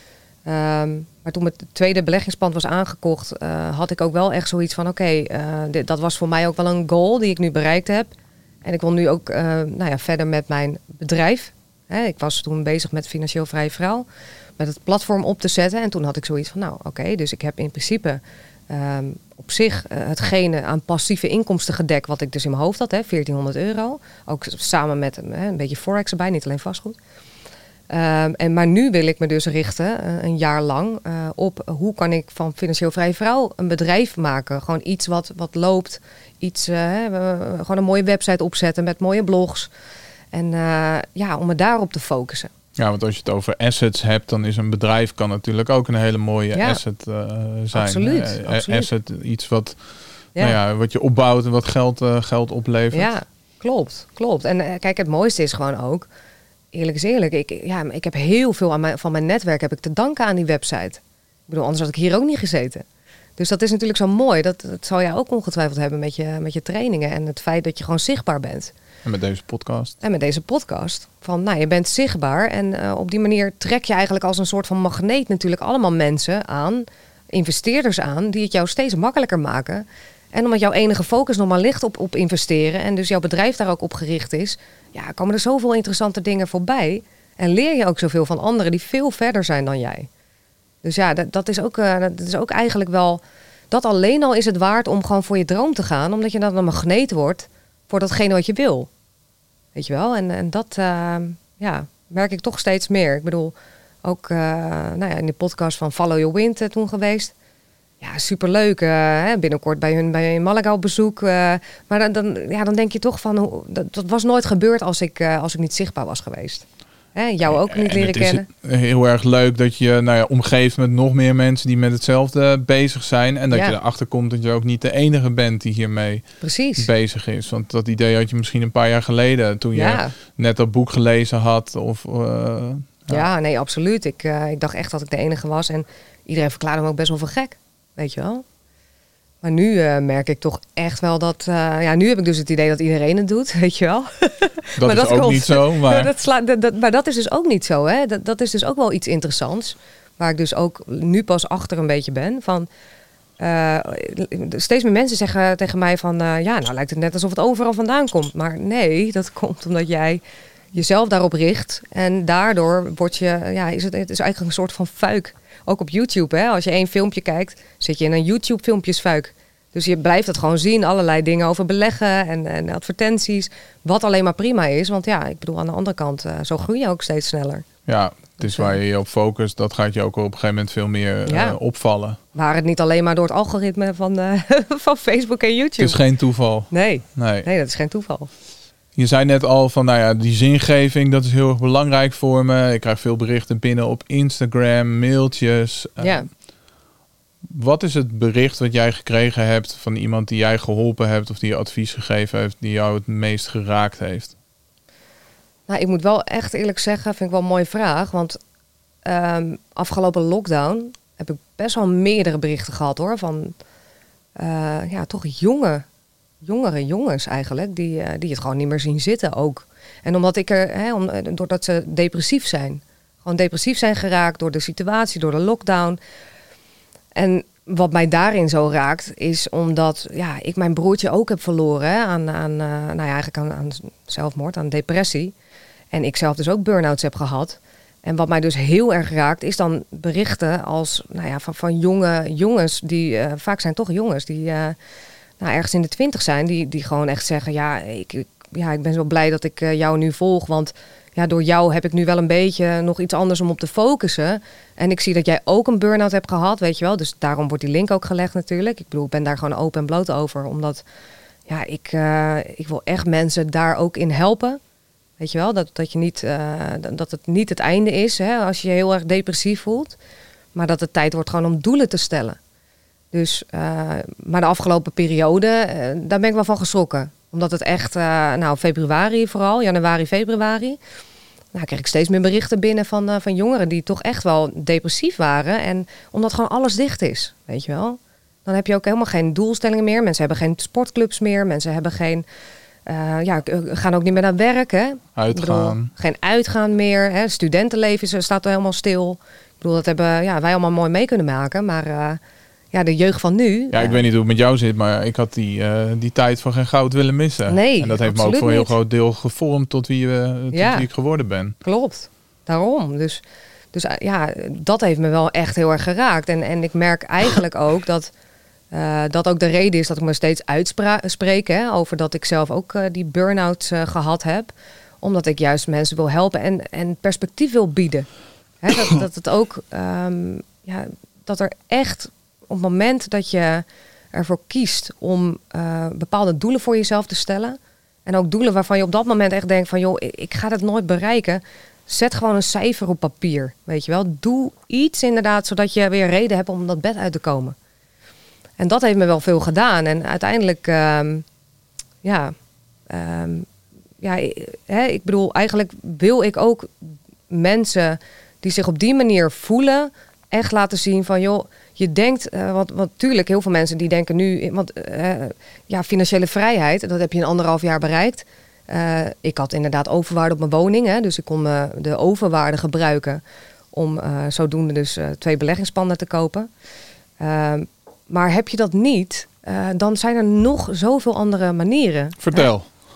Um, maar toen mijn tweede beleggingspand was aangekocht, uh, had ik ook wel echt zoiets van, oké, okay, uh, dat was voor mij ook wel een goal die ik nu bereikt heb. En ik wil nu ook uh, nou ja, verder met mijn bedrijf. Hè, ik was toen bezig met Financieel Vrije Vrouw, met het platform op te zetten. En toen had ik zoiets van, nou oké, okay, dus ik heb in principe um, op zich uh, hetgene aan passieve inkomsten gedekt wat ik dus in mijn hoofd had, hè, veertienhonderd euro. Ook samen met uh, een beetje Forex erbij, niet alleen vastgoed. Um, en, maar nu wil ik me dus richten, uh, een jaar lang, uh, op hoe kan ik van Financieel Vrije Vrouw een bedrijf maken. Gewoon iets wat, wat loopt, iets, uh, uh, gewoon een mooie website opzetten met mooie blogs. En uh, ja, om me daarop te focussen. Ja, want als je het over assets hebt, dan is een bedrijf kan natuurlijk ook een hele mooie ja. asset uh, zijn. Absoluut, uh, absoluut. Asset, iets wat, ja. Nou ja, wat je opbouwt en wat geld, uh, geld oplevert. Ja, klopt, klopt. En uh, kijk, het mooiste is gewoon ook, eerlijk is eerlijk, ik, ja, ik heb heel veel aan mijn, van mijn netwerk heb ik te danken aan die website. Ik bedoel, anders had ik hier ook niet gezeten. Dus dat is natuurlijk zo mooi. Dat, dat zal jij ook ongetwijfeld hebben met je, met je trainingen en het feit dat je gewoon zichtbaar bent. En met deze podcast. En met deze podcast. Van, nou, je bent zichtbaar en uh, op die manier trek je eigenlijk als een soort van magneet natuurlijk allemaal mensen aan, investeerders aan, die het jou steeds makkelijker maken. En omdat jouw enige focus nog maar ligt op, op investeren en dus jouw bedrijf daar ook op gericht is, ja, komen er zoveel interessante dingen voorbij. En leer je ook zoveel van anderen die veel verder zijn dan jij. Dus ja, dat, dat, is ook, uh, dat is ook eigenlijk wel, dat alleen al is het waard om gewoon voor je droom te gaan, omdat je dan een magneet wordt voor datgene wat je wil. Weet je wel? En, en dat uh, ja, merk ik toch steeds meer. Ik bedoel, ook uh, nou ja, in de podcast van Follow Your Wind uh, toen geweest. Ja, superleuk. Uh, hè? Binnenkort bij hun bij hun Malaga op bezoek. Uh, maar dan, dan, ja, dan denk je toch van, hoe, dat, dat was nooit gebeurd als ik, uh, als ik niet zichtbaar was geweest. Hè? Jou ook niet en leren het is kennen. Heel erg leuk dat je nou ja, omgeeft met nog meer mensen die met hetzelfde bezig zijn. En dat ja. je erachter komt dat je ook niet de enige bent die hiermee Precies. bezig is. Want dat idee had je misschien een paar jaar geleden toen ja. je net dat boek gelezen had. Of, uh, ja. ja, nee, absoluut. Ik, uh, ik dacht echt dat ik de enige was. En iedereen verklaarde me ook best wel voor gek. Weet je wel? Maar nu uh, merk ik toch echt wel dat... Uh, ja, nu heb ik dus het idee dat iedereen het doet, weet je wel. Dat maar is dat ook komt, niet zo. Maar... dat sla, dat, dat, maar dat is dus ook niet zo, hè. Dat, dat is dus ook wel iets interessants. Waar ik dus ook nu pas achter een beetje ben. Van, Uh, steeds meer mensen zeggen tegen mij van... Uh, ja, nou lijkt het net alsof het overal vandaan komt. Maar nee, dat komt omdat jij jezelf daarop richt. En daardoor word je, ja, is het, het is eigenlijk een soort van fuik. Ook op YouTube, hè? Als je één filmpje kijkt, zit je in een YouTube-filmpjesfuik. Dus je blijft het gewoon zien, allerlei dingen over beleggen en, en advertenties. Wat alleen maar prima is. Want ja, ik bedoel, aan de andere kant, uh, zo groei je ook steeds sneller. Ja, het is waar je je op focust. Dat gaat je ook op een gegeven moment veel meer ja. uh, opvallen. Waar het niet alleen maar door het algoritme van, uh, van Facebook en YouTube. Het is geen toeval. Nee, nee, nee, dat is geen toeval. Je zei net al van, nou ja, die zingeving, dat is heel erg belangrijk voor me. Ik krijg veel berichten binnen op Instagram, mailtjes. Ja. Uh, wat is het bericht wat jij gekregen hebt van iemand die jij geholpen hebt of die je advies gegeven heeft, die jou het meest geraakt heeft? Nou, ik moet wel echt eerlijk zeggen, vind ik wel een mooie vraag. Want um, afgelopen lockdown heb ik best wel meerdere berichten gehad hoor. Van uh, ja, toch jonge, jongere jongens eigenlijk, die, uh, die het gewoon niet meer zien zitten ook. En omdat ik er, hè, om, doordat ze depressief zijn. Gewoon depressief zijn geraakt door de situatie, door de lockdown. En wat mij daarin zo raakt, is omdat ja, ik mijn broertje ook heb verloren hè, aan, aan, uh, nou ja, eigenlijk aan, aan zelfmoord, aan depressie. En ik zelf dus ook burn-outs heb gehad. En wat mij dus heel erg raakt, is dan berichten als, nou ja, van, van jonge jongens, die uh, vaak zijn toch jongens, die uh, nou, ergens in de twintig zijn, die, die gewoon echt zeggen, ja ik, ik, ja, ik ben zo blij dat ik uh, jou nu volg, want ja, door jou heb ik nu wel een beetje nog iets anders om op te focussen. En ik zie dat jij ook een burn-out hebt gehad, weet je wel. Dus daarom wordt die link ook gelegd natuurlijk. Ik bedoel, ik ben daar gewoon open en bloot over. Omdat, ja, ik, uh, ik wil echt mensen daar ook in helpen. Weet je wel, dat, dat, je niet, uh, dat het niet het einde is, hè, als je je heel erg depressief voelt. Maar dat het tijd wordt gewoon om doelen te stellen. Dus, uh, maar de afgelopen periode, uh, daar ben ik wel van geschrokken. Omdat het echt, uh, nou februari vooral, januari, februari. Nou kreeg ik steeds meer berichten binnen van, uh, van jongeren die toch echt wel depressief waren. En omdat gewoon alles dicht is, weet je wel. Dan heb je ook helemaal geen doelstellingen meer. Mensen hebben geen sportclubs meer. Mensen hebben geen, uh, ja, gaan ook niet meer naar werk. Hè? Uitgaan. Bedoel, geen uitgaan meer. Hè? Studentenleven staat er helemaal stil. Ik bedoel, dat hebben ja, wij allemaal mooi mee kunnen maken. Maar uh, ja, de jeugd van nu. Ja, ik uh, weet niet hoe het met jou zit, maar ik had die, uh, die tijd van geen goud willen missen. Nee, en dat heeft me ook voor een heel groot deel gevormd tot wie, uh, tot ja, wie ik geworden ben. Klopt, daarom. Dus, dus uh, ja, dat heeft me wel echt heel erg geraakt. En, en ik merk eigenlijk ook dat uh, dat ook de reden is dat ik me steeds uitspreek hè, over dat ik zelf ook uh, die burn-out uh, gehad heb. Omdat ik juist mensen wil helpen en, en perspectief wil bieden. Hè, dat, dat het ook, um, ja, dat er echt op het moment dat je ervoor kiest om uh, bepaalde doelen voor jezelf te stellen. En ook doelen waarvan je op dat moment echt denkt van joh, ik ga dat nooit bereiken. Zet gewoon een cijfer op papier, weet je wel. Doe iets inderdaad, zodat je weer reden hebt om dat bed uit te komen. En dat heeft me wel veel gedaan. En uiteindelijk, um, ja, um, ja hè, ik bedoel, eigenlijk wil ik ook mensen die zich op die manier voelen, echt laten zien van joh, je denkt, uh, want, want tuurlijk, heel veel mensen die denken nu, want uh, ja, financiële vrijheid, dat heb je in anderhalf jaar bereikt. Uh, ik had inderdaad overwaarde op mijn woning, hè, dus ik kon uh, de overwaarde gebruiken om uh, zodoende dus uh, twee beleggingspanden te kopen. Uh, maar heb je dat niet, uh, dan zijn er nog zoveel andere manieren. Vertel. Uh,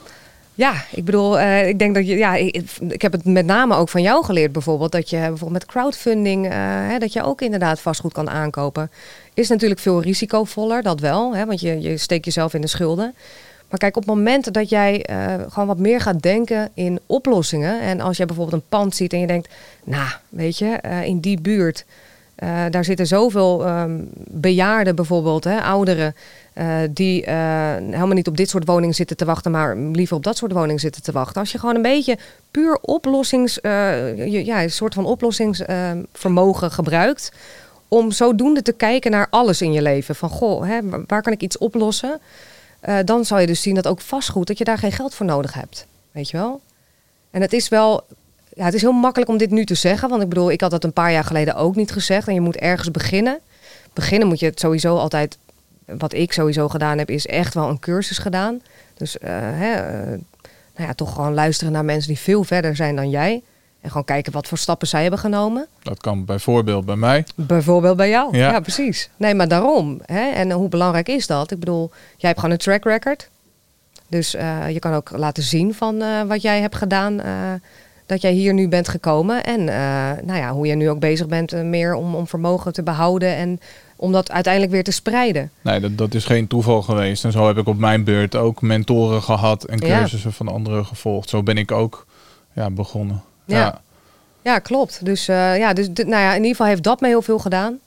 Ja, ik bedoel, uh, ik denk dat je, ja, ik, ik heb het met name ook van jou geleerd bijvoorbeeld, dat je bijvoorbeeld met crowdfunding, uh, hè, dat je ook inderdaad vastgoed kan aankopen. Is natuurlijk veel risicovoller, dat wel, hè, want je, je steekt jezelf in de schulden. Maar kijk, op het moment dat jij uh, gewoon wat meer gaat denken in oplossingen, en als je bijvoorbeeld een pand ziet en je denkt, nou, weet je, uh, in die buurt, uh, daar zitten zoveel um, bejaarden bijvoorbeeld, hè, ouderen, Uh, die uh, helemaal niet op dit soort woningen zitten te wachten, maar liever op dat soort woningen zitten te wachten. Als je gewoon een beetje puur oplossings, uh, ja, een soort van oplossingsvermogen uh, gebruikt, om zodoende te kijken naar alles in je leven. Van goh, hè, waar kan ik iets oplossen? Uh, dan zal je dus zien dat ook vastgoed, dat je daar geen geld voor nodig hebt. Weet je wel? En het is wel, ja, het is heel makkelijk om dit nu te zeggen, want ik bedoel, ik had dat een paar jaar geleden ook niet gezegd. En je moet ergens beginnen. Beginnen moet je het sowieso altijd. Wat ik sowieso gedaan heb, is echt wel een cursus gedaan. Dus uh, hè, uh, nou ja, toch gewoon luisteren naar mensen die veel verder zijn dan jij. En gewoon kijken wat voor stappen zij hebben genomen. Dat kan bijvoorbeeld bij mij. Bijvoorbeeld bij jou. Ja, ja precies. Nee, maar daarom. Hè? En hoe belangrijk is dat? Ik bedoel, jij hebt gewoon een track record. Dus uh, je kan ook laten zien van uh, wat jij hebt gedaan. Uh, dat jij hier nu bent gekomen. En uh, nou ja, hoe je nu ook bezig bent uh, meer om, om vermogen te behouden. En om dat uiteindelijk weer te spreiden. Nee, dat, dat is geen toeval geweest. En zo heb ik op mijn beurt ook mentoren gehad en cursussen ja. van anderen gevolgd. Zo ben ik ook ja, begonnen. Ja, ja. ja klopt. Dus, uh, ja, dus nou ja, in ieder geval heeft dat me heel veel gedaan.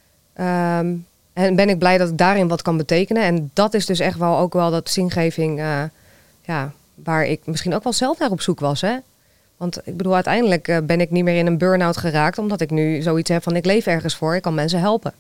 Um, en ben ik blij dat ik daarin wat kan betekenen. En dat is dus echt wel ook wel dat zingeving uh, ja, waar ik misschien ook wel zelf naar op zoek was. Hè? Want ik bedoel, uiteindelijk uh, ben ik niet meer in een burn-out geraakt. Omdat ik nu zoiets heb van ik leef ergens voor. Ik kan mensen helpen.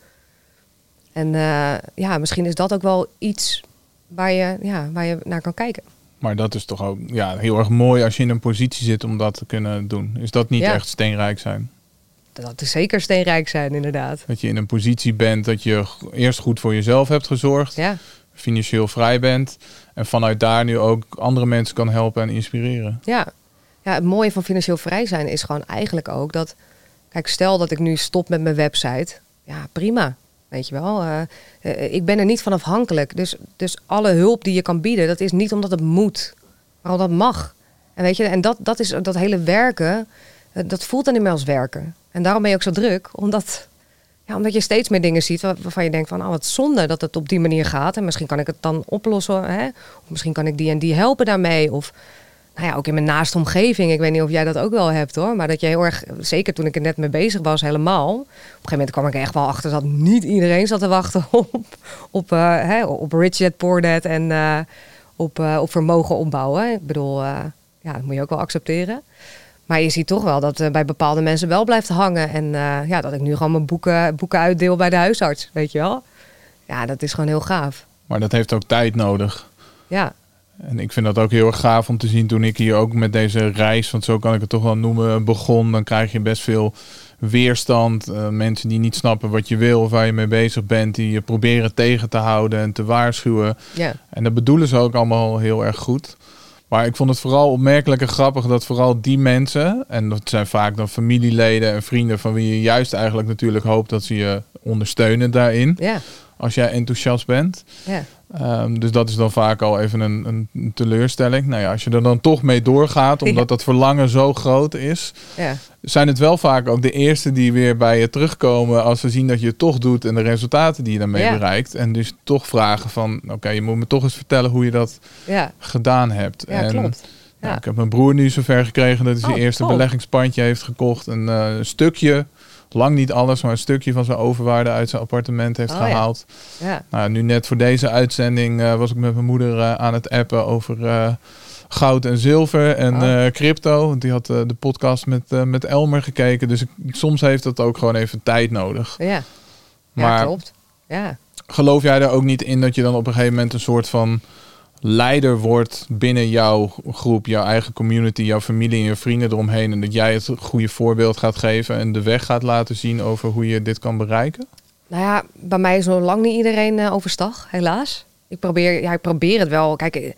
En uh, ja, misschien is dat ook wel iets waar je, ja, waar je naar kan kijken. Maar dat is toch ook ja, heel erg mooi als je in een positie zit om dat te kunnen doen. Is dat niet ja. echt steenrijk zijn? Dat is zeker steenrijk zijn, inderdaad. Dat je in een positie bent dat je eerst goed voor jezelf hebt gezorgd. Ja. Financieel vrij bent. En vanuit daar nu ook andere mensen kan helpen en inspireren. Ja. Ja, het mooie van financieel vrij zijn is gewoon eigenlijk ook dat... Kijk, stel dat ik nu stop met mijn website. Ja, prima. Weet je wel, uh, uh, ik ben er niet van afhankelijk. Dus, dus alle hulp die je kan bieden, dat is niet omdat het moet, maar omdat het mag. En weet je, en dat, dat is dat hele werken, uh, dat voelt dan niet meer als werken. En daarom ben je ook zo druk, omdat, ja, omdat je steeds meer dingen ziet waar, waarvan je denkt van, oh, wat zonde dat het op die manier gaat. En misschien kan ik het dan oplossen, hè? Of misschien kan ik die en die helpen daarmee. Of nou ja, ook in mijn naaste omgeving. Ik weet niet of jij dat ook wel hebt hoor. Maar dat je heel erg, zeker toen ik er net mee bezig was helemaal. Op een gegeven moment kwam ik er echt wel achter dat niet iedereen zat te wachten op, op, uh, hè, op Rich Dad Poor Dad en uh, op, uh, op vermogen opbouwen. Ik bedoel, uh, ja, dat moet je ook wel accepteren. Maar je ziet toch wel dat uh, bij bepaalde mensen wel blijft hangen. En uh, ja, dat ik nu gewoon mijn boeken, boeken uitdeel bij de huisarts, weet je wel. Ja, dat is gewoon heel gaaf. Maar dat heeft ook tijd nodig. Ja. En ik vind dat ook heel erg gaaf om te zien toen ik hier ook met deze reis, want zo kan ik het toch wel noemen, begon. Dan krijg je best veel weerstand. Uh, mensen die niet snappen wat je wil of waar je mee bezig bent. Die je proberen tegen te houden en te waarschuwen. Ja. En dat bedoelen ze ook allemaal heel erg goed. Maar ik vond het vooral opmerkelijk en grappig dat vooral die mensen, en dat zijn vaak dan familieleden en vrienden van wie je juist eigenlijk natuurlijk hoopt dat ze je ondersteunen daarin. Ja. Als jij enthousiast bent. Ja. Um, dus dat is dan vaak al even een, een teleurstelling. Nou ja, als je er dan toch mee doorgaat, omdat ja. dat verlangen zo groot is, ja. zijn het wel vaak ook de eerste die weer bij je terugkomen als ze zien dat je het toch doet en de resultaten die je daarmee ja. bereikt. En dus toch vragen van, oké, okay, je moet me toch eens vertellen hoe je dat ja. gedaan hebt. Ja, en, klopt. Ja. Nou, ik heb mijn broer nu zover gekregen dat hij zijn oh, eerste top. beleggingspandje heeft gekocht. Een uh, stukje, lang niet alles, maar een stukje van zijn overwaarde uit zijn appartement heeft oh, gehaald. Ja. Ja. Nou, nu net voor deze uitzending uh, was ik met mijn moeder uh, aan het appen over uh, goud en zilver en oh. uh, crypto. Want die had uh, de podcast met, uh, met Elmer gekeken. Dus ik, soms heeft dat ook gewoon even tijd nodig. Ja, ja maar klopt. Ja. Geloof jij er ook niet in dat je dan op een gegeven moment een soort van leider wordt binnen jouw groep, jouw eigen community, jouw familie en je vrienden eromheen, en dat jij het goede voorbeeld gaat geven en de weg gaat laten zien over hoe je dit kan bereiken? Nou ja, bij mij is nog lang niet iedereen uh, overstag, helaas. Ik probeer, ja, ik probeer het wel. Kijk,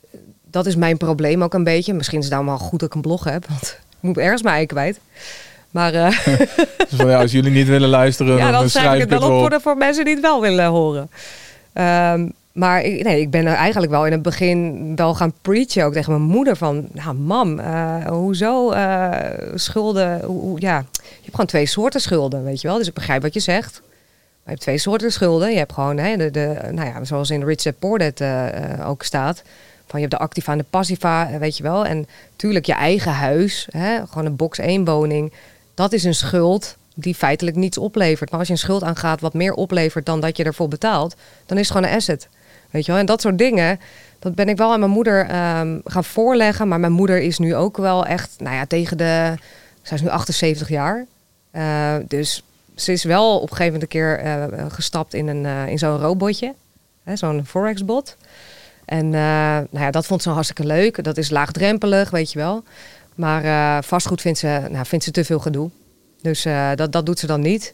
dat is mijn probleem ook een beetje. Misschien is het daarom wel goed dat ik een blog heb, want ik moet ergens mijn ei kwijt. Maar uh, dus van, ja, als jullie niet willen luisteren, ja, dan, dan, dan schrijf ik het wel op voor, de, voor mensen die het wel willen horen. Um, Maar ik, nee, ik ben er eigenlijk wel in het begin wel gaan preachen, ook tegen mijn moeder van, nou mam, uh, hoezo uh, schulden, hoe, hoe, ja, je hebt gewoon twee soorten schulden, weet je wel. Dus ik begrijp wat je zegt. Maar je hebt twee soorten schulden. Je hebt gewoon, hè, de, de, nou ja, zoals in Rich Dad Poor Dad uh, uh, ook staat, van je hebt de activa en de passiva, weet je wel. En tuurlijk je eigen huis, hè, gewoon een box één woning, dat is een schuld die feitelijk niets oplevert. Maar als je een schuld aangaat wat meer oplevert dan dat je ervoor betaalt, dan is het gewoon een asset. Weet je wel, en dat soort dingen, dat ben ik wel aan mijn moeder um, gaan voorleggen. Maar mijn moeder is nu ook wel echt, nou ja, tegen de, zij is nu achtenzeventig jaar. Uh, dus ze is wel op een gegeven moment een keer uh, gestapt in, een, uh, in zo'n robotje. Hè, zo'n Forex-bot. En uh, nou ja, dat vond ze hartstikke leuk. Dat is laagdrempelig, weet je wel. Maar uh, vastgoed vindt ze, nou, vindt ze te veel gedoe. Dus uh, dat, dat doet ze dan niet.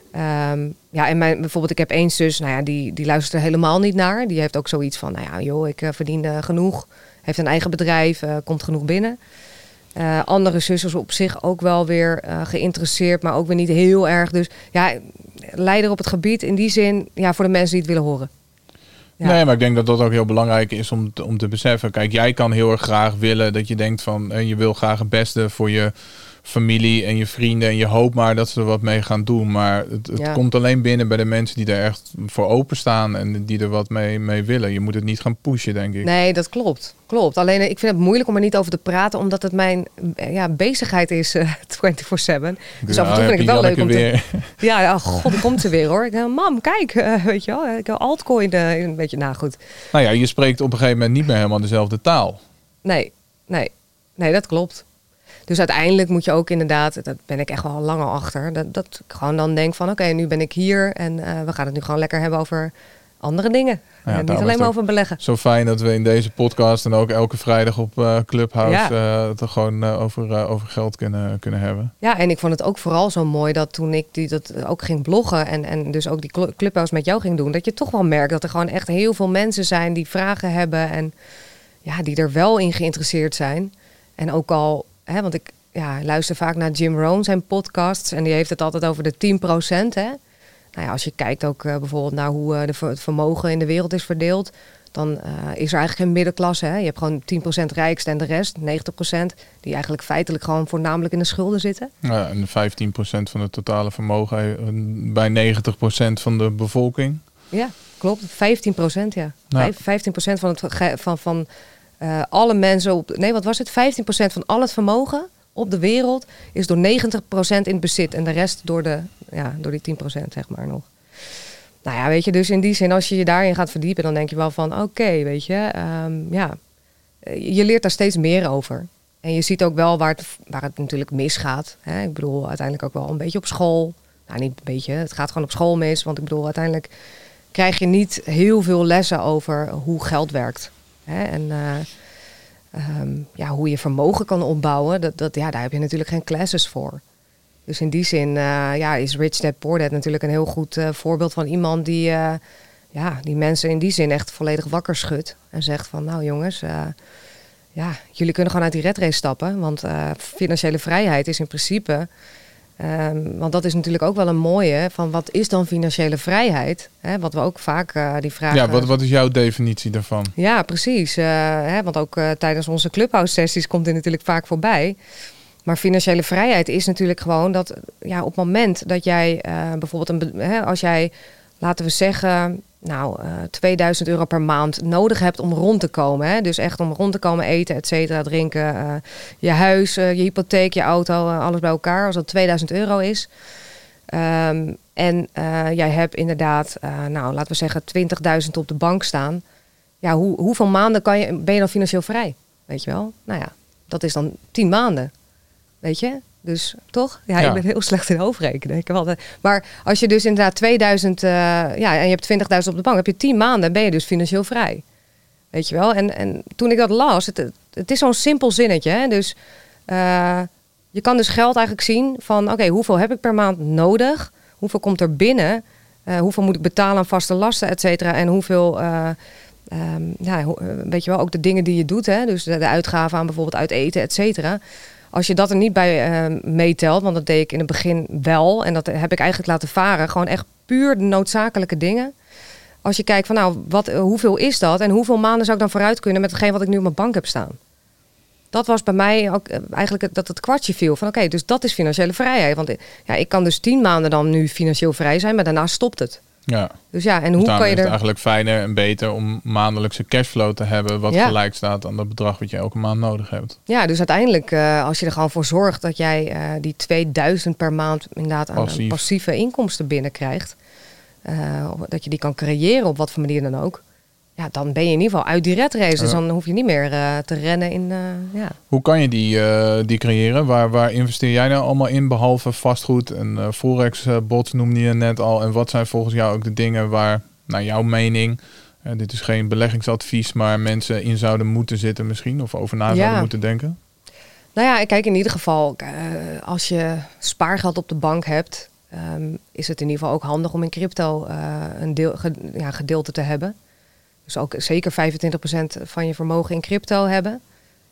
Um, ja, en mijn, bijvoorbeeld, ik heb één zus, nou ja, die, die luistert er helemaal niet naar. Die heeft ook zoiets van, nou ja, joh, ik uh, verdien uh, genoeg. Heeft een eigen bedrijf, uh, komt genoeg binnen. Uh, andere zusters op zich ook wel weer uh, geïnteresseerd, maar ook weer niet heel erg. Dus ja, leider op het gebied in die zin, ja, voor de mensen die het willen horen. Ja. Nee, maar ik denk dat dat ook heel belangrijk is om te, om te beseffen. Kijk, jij kan heel erg graag willen dat je denkt van... Eh, je wil graag het beste voor je familie en je vrienden... en je hoopt maar dat ze er wat mee gaan doen. Maar het, het ja. komt alleen binnen bij de mensen die er echt voor openstaan... en die er wat mee, mee willen. Je moet het niet gaan pushen, denk ik. Nee, dat klopt. Klopt. Alleen ik vind het moeilijk om er niet over te praten... omdat het mijn ja, bezigheid is uh, vierentwintig zeven. Dus nou, af en toe vind ik het wel leuk om weer. te... Ja, oh god, die komt ze weer hoor. Ik denk, mam, kijk, uh, weet je wel. Ik heb altcoin uh, een beetje, nou goed. Nou ja, je spreekt op een gegeven moment niet meer helemaal dezelfde taal. Nee, nee. Nee, dat klopt. Dus uiteindelijk moet je ook inderdaad, dat ben ik echt wel lang al achter, dat, dat ik gewoon dan denk van oké, okay, nu ben ik hier en uh, we gaan het nu gewoon lekker hebben over andere dingen. Ja, en niet alleen maar over beleggen. Zo fijn dat we in deze podcast en ook elke vrijdag op uh, Clubhouse ja. uh, het er gewoon uh, over, uh, over geld kunnen, kunnen hebben. Ja, en ik vond het ook vooral zo mooi dat toen ik die, dat ook ging bloggen en, en dus ook die Clubhouse met jou ging doen, dat je toch wel merkt dat er gewoon echt heel veel mensen zijn die vragen hebben en ja, die er wel in geïnteresseerd zijn. En ook al... He, want ik ja, luister vaak naar Jim Rohn, zijn podcasts. En die heeft het altijd over de tien procent. Hè? Nou ja, als je kijkt ook uh, bijvoorbeeld naar hoe uh, de, het vermogen in de wereld is verdeeld. Dan uh, is er eigenlijk geen middenklasse. Hè? Je hebt gewoon tien procent rijkste en de rest, negentig procent. Die eigenlijk feitelijk gewoon voornamelijk in de schulden zitten. Ja, en vijftien procent van het totale vermogen bij negentig procent van de bevolking. Ja, klopt. vijftien procent, ja. ja. vijftien procent van het... Van, van, Uh, alle mensen op... Nee, wat was het? vijftien procent van al het vermogen op de wereld is door negentig procent in bezit. En de rest door, de, ja, door die tien procent, zeg maar nog. Nou ja, weet je, dus in die zin, als je je daarin gaat verdiepen, dan denk je wel van, oké, okay, weet je, um, ja, je leert daar steeds meer over. En je ziet ook wel waar het, waar het natuurlijk misgaat. Hè? Ik bedoel, uiteindelijk ook wel een beetje op school. Nou, niet een beetje, het gaat gewoon op school mis. Want ik bedoel, uiteindelijk krijg je niet heel veel lessen over hoe geld werkt. Hè? En uh, um, ja, hoe je vermogen kan opbouwen, dat, dat, ja, daar heb je natuurlijk geen classes voor. Dus in die zin uh, ja, is Rich Dad Poor Dad natuurlijk een heel goed uh, voorbeeld van iemand die, uh, ja, die mensen in die zin echt volledig wakker schudt. En zegt van, nou jongens, uh, ja, jullie kunnen gewoon uit die red race stappen. Want uh, financiële vrijheid is in principe... Um, want dat is natuurlijk ook wel een mooie, van wat is dan financiële vrijheid? Hè, wat we ook vaak uh, die vragen... Ja, wat, wat is jouw definitie daarvan? Ja, precies. Uh, hè, want ook uh, tijdens onze Clubhouse sessies komt dit natuurlijk vaak voorbij. Maar financiële vrijheid is natuurlijk gewoon dat ja, op het moment dat jij uh, bijvoorbeeld, een, hè, als jij, laten we zeggen, nou, uh, tweeduizend euro per maand nodig hebt om rond te komen. Hè? Dus echt om rond te komen, eten, et cetera, drinken, uh, je huis, uh, je hypotheek, je auto, uh, alles bij elkaar. Als dat tweeduizend euro is. Um, en uh, jij hebt inderdaad, uh, nou, laten we zeggen, twintigduizend op de bank staan. Ja, hoe, hoeveel maanden kan je, ben je dan financieel vrij? Weet je wel? Nou ja, dat is dan tien maanden. Weet je? Dus toch? Ja, ja, ik ben heel slecht in hoofdrekenen. Ik heb altijd... Maar als je dus inderdaad tweeduizend... Uh, ja, en je hebt twintigduizend op de bank, heb je tien maanden, ben je dus financieel vrij. Weet je wel? En, en toen ik dat las, het, het is zo'n simpel zinnetje. Hè? Dus uh, je kan dus geld eigenlijk zien van... Oké, okay, hoeveel heb ik per maand nodig? Hoeveel komt er binnen? Uh, hoeveel moet ik betalen aan vaste lasten, et cetera? En hoeveel... Uh, um, ja, weet je wel, ook de dingen die je doet. Hè? Dus de, de uitgaven aan bijvoorbeeld uit eten, et cetera... Als je dat er niet bij uh, meetelt, want dat deed ik in het begin wel. En dat heb ik eigenlijk laten varen. Gewoon echt puur de noodzakelijke dingen. Als je kijkt van nou, wat, hoeveel is dat? En hoeveel maanden zou ik dan vooruit kunnen met hetgeen wat ik nu op mijn bank heb staan? Dat was bij mij ook uh, eigenlijk dat het kwartje viel. Van oké, okay, dus dat is financiële vrijheid. Want ja, ik kan dus tien maanden dan nu financieel vrij zijn, maar daarna stopt het. Ja. Dus ja, en dus hoe kan je er... is het eigenlijk fijner en beter om maandelijkse cashflow te hebben... wat ja. gelijk staat aan dat bedrag wat je elke maand nodig hebt. Ja, dus uiteindelijk, uh, als je er gewoon voor zorgt... dat jij uh, die tweeduizend per maand inderdaad aan Passief. passieve inkomsten binnenkrijgt... Uh, dat je die kan creëren op wat voor manier dan ook... ja, dan ben je in ieder geval uit die red race. Dus ja. dan hoef je niet meer uh, te rennen in... Uh, ja. Hoe kan je die, uh, die creëren? Waar, waar investeer jij nou allemaal in, behalve vastgoed en uh, forex uh, bots noemde je net al. En wat zijn volgens jou ook de dingen waar, naar jouw mening... Uh, dit is geen beleggingsadvies, maar mensen in zouden moeten zitten misschien... of over na ja. zouden moeten denken? Nou ja, kijk, in ieder geval, uh, als je spaargeld op de bank hebt... Um, is het in ieder geval ook handig om in crypto uh, een deel, ge, ja, gedeelte te hebben... Dus ook zeker vijfentwintig procent van je vermogen in crypto hebben.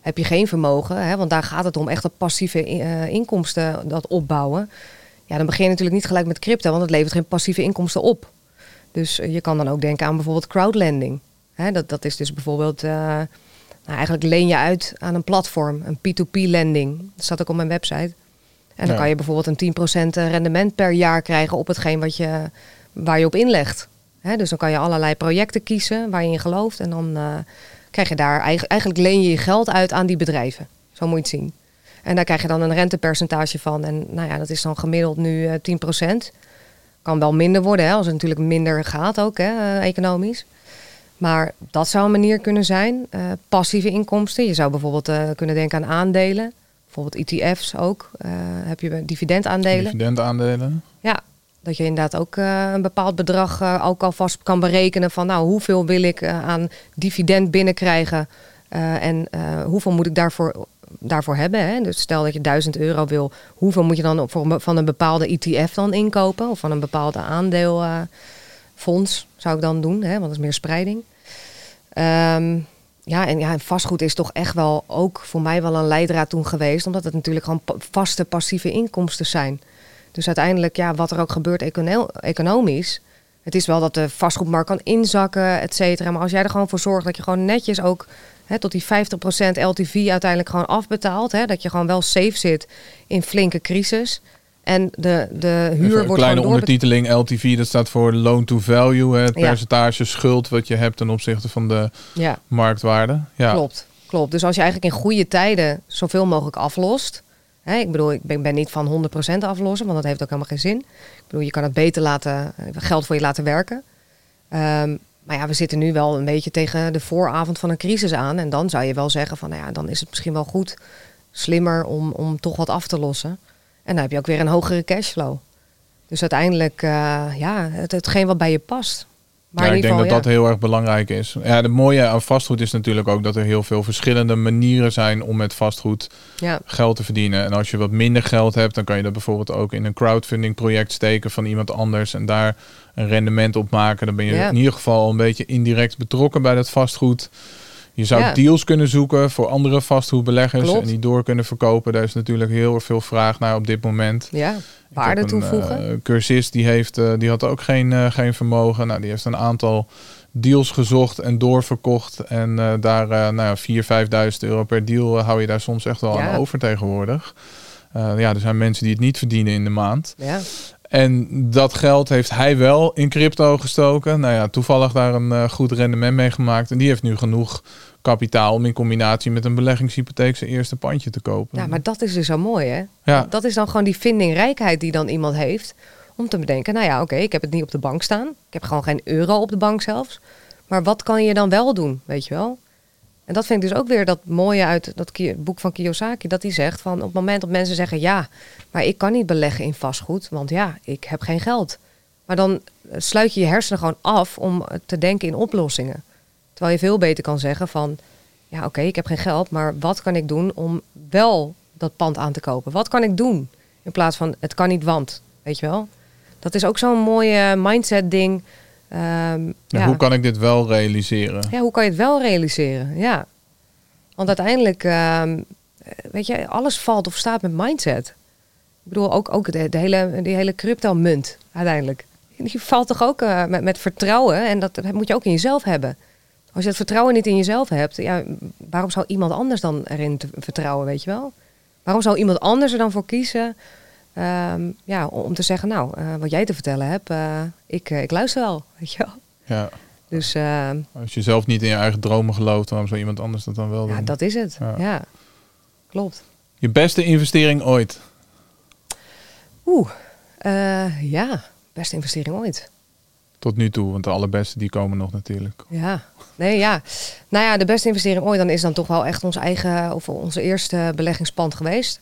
Heb je geen vermogen, hè, want daar gaat het om, echt dat passieve uh, inkomsten dat opbouwen. Ja, dan begin je natuurlijk niet gelijk met crypto, want het levert geen passieve inkomsten op. Dus uh, je kan dan ook denken aan bijvoorbeeld crowdlending. Hè, dat, dat is dus bijvoorbeeld, uh, nou, eigenlijk leen je uit aan een platform, een P twee P lending. Dat staat ook op mijn website. En dan ja. kan je bijvoorbeeld een tien procent rendement per jaar krijgen op hetgeen wat je, waar je op inlegt. Hè, dus dan kan je allerlei projecten kiezen waar je in gelooft en dan uh, krijg je daar, eigenlijk leen je je geld uit aan die bedrijven. Zo moet je het zien. En daar krijg je dan een rentepercentage van. En nou ja, dat is dan gemiddeld nu uh, tien procent. Kan wel minder worden, hè, als het natuurlijk minder gaat ook, hè, uh, economisch. Maar dat zou een manier kunnen zijn. Uh, passieve inkomsten. Je zou bijvoorbeeld uh, kunnen denken aan aandelen. Bijvoorbeeld E T F's ook. Uh, heb je dividendaandelen. Dividendaandelen. Ja, dat je inderdaad ook uh, een bepaald bedrag uh, ook alvast kan berekenen van nou, hoeveel wil ik uh, aan dividend binnenkrijgen uh, en uh, hoeveel moet ik daarvoor, daarvoor hebben. Hè? Dus stel dat je duizend euro wil, hoeveel moet je dan voor, van een bepaalde E T F dan inkopen of van een bepaalde aandeelfonds uh, zou ik dan doen, hè? Want dat is meer spreiding. Um, ja, en ja, vastgoed is toch echt wel ook voor mij wel een leidraad toen geweest, omdat het natuurlijk gewoon vaste passieve inkomsten zijn. Dus uiteindelijk, ja, wat er ook gebeurt econo- economisch. Het is wel dat de vastgoedmarkt kan inzakken, et cetera. Maar als jij er gewoon voor zorgt dat je gewoon netjes ook hè, tot die vijftig procent L T V uiteindelijk gewoon afbetaalt. Hè, dat je gewoon wel safe zit in flinke crisis. En de, de huur Even wordt een kleine gewoon ondertiteling, L T V, dat staat voor loan to value. Hè, het ja. percentage schuld wat je hebt ten opzichte van de ja. marktwaarde. Ja. Klopt, klopt. Dus als je eigenlijk in goede tijden zoveel mogelijk aflost. Hè, ik bedoel, ik ben, ben niet van honderd procent aflossen, want dat heeft ook helemaal geen zin. Ik bedoel, je kan het beter laten, geld voor je laten werken. Um, maar ja, we zitten nu wel een beetje tegen de vooravond van een crisis aan. En dan zou je wel zeggen van, nou ja, dan is het misschien wel goed, slimmer om, om toch wat af te lossen. En dan heb je ook weer een hogere cashflow. Dus uiteindelijk, uh, ja, het, hetgeen wat bij je past. Maar ja, in ik ieder denk geval, dat dat ja. heel erg belangrijk is. Ja, de mooie aan vastgoed is natuurlijk ook dat er heel veel verschillende manieren zijn om met vastgoed ja. geld te verdienen. En als je wat minder geld hebt, dan kan je dat bijvoorbeeld ook in een crowdfunding project steken van iemand anders en daar een rendement op maken. Dan ben je ja. in ieder geval een beetje indirect betrokken bij dat vastgoed. Je zou ja. deals kunnen zoeken voor andere vastgoedbeleggers Klopt. en die door kunnen verkopen. Daar is natuurlijk heel erg veel vraag naar op dit moment. Ja, waarde toevoegen. Een uh, cursist die, heeft, uh, die had ook geen, uh, geen vermogen. Nou, die heeft een aantal deals gezocht en doorverkocht. En uh, daar uh, nou, vierduizend, vijfduizend euro per deal uh, hou je daar soms echt wel ja. aan over tegenwoordig. Uh, ja, er zijn mensen die het niet verdienen in de maand. Ja. En dat geld heeft hij wel in crypto gestoken. Nou ja, toevallig daar een uh, goed rendement mee gemaakt. En die heeft nu genoeg kapitaal om in combinatie met een beleggingshypotheek zijn eerste pandje te kopen. Ja, maar dat is dus zo mooi, hè? Ja. Dat is dan gewoon die vindingrijkheid die dan iemand heeft. Om te bedenken, nou ja, oké, okay, ik heb het niet op de bank staan. Ik heb gewoon geen euro op de bank zelfs. Maar wat kan je dan wel doen, weet je wel? En dat vind ik dus ook weer dat mooie uit dat boek van Kiyosaki. Dat hij zegt van op het moment dat mensen zeggen, ja, maar ik kan niet beleggen in vastgoed. Want ja, ik heb geen geld. Maar dan sluit je je hersenen gewoon af om te denken in oplossingen. Terwijl je veel beter kan zeggen van, ja oké, okay, ik heb geen geld. Maar wat kan ik doen om wel dat pand aan te kopen? Wat kan ik doen? In plaats van, het kan niet, want, weet je wel? Dat is ook zo'n mooie mindset ding. Um, ja, ja. Hoe kan ik dit wel realiseren? Ja, hoe kan je het wel realiseren? Ja. Want uiteindelijk, um, weet je, alles valt of staat met mindset. Ik bedoel, ook, ook de, de hele, die hele crypto-munt uiteindelijk. Die valt toch ook uh, met, met vertrouwen. En dat, dat moet je ook in jezelf hebben. Als je het vertrouwen niet in jezelf hebt, ja, waarom zou iemand anders dan erin te vertrouwen, weet je wel? Waarom zou iemand anders er dan voor kiezen um, ja, om te zeggen, nou, uh, wat jij te vertellen hebt, uh, ik, uh, ik luister wel, weet je wel? Ja. Dus, uh, als je zelf niet in je eigen dromen gelooft, waarom zou iemand anders dat dan wel doen? Ja, dat is het. Ja, ja. Klopt. Je beste investering ooit? Oeh, uh, ja, beste investering ooit. Tot nu toe, want de allerbeste die komen nog natuurlijk. Ja, nee, ja. Nou ja, de beste investering ooit dan is dan toch wel echt ons eigen, of onze eerste beleggingspand geweest.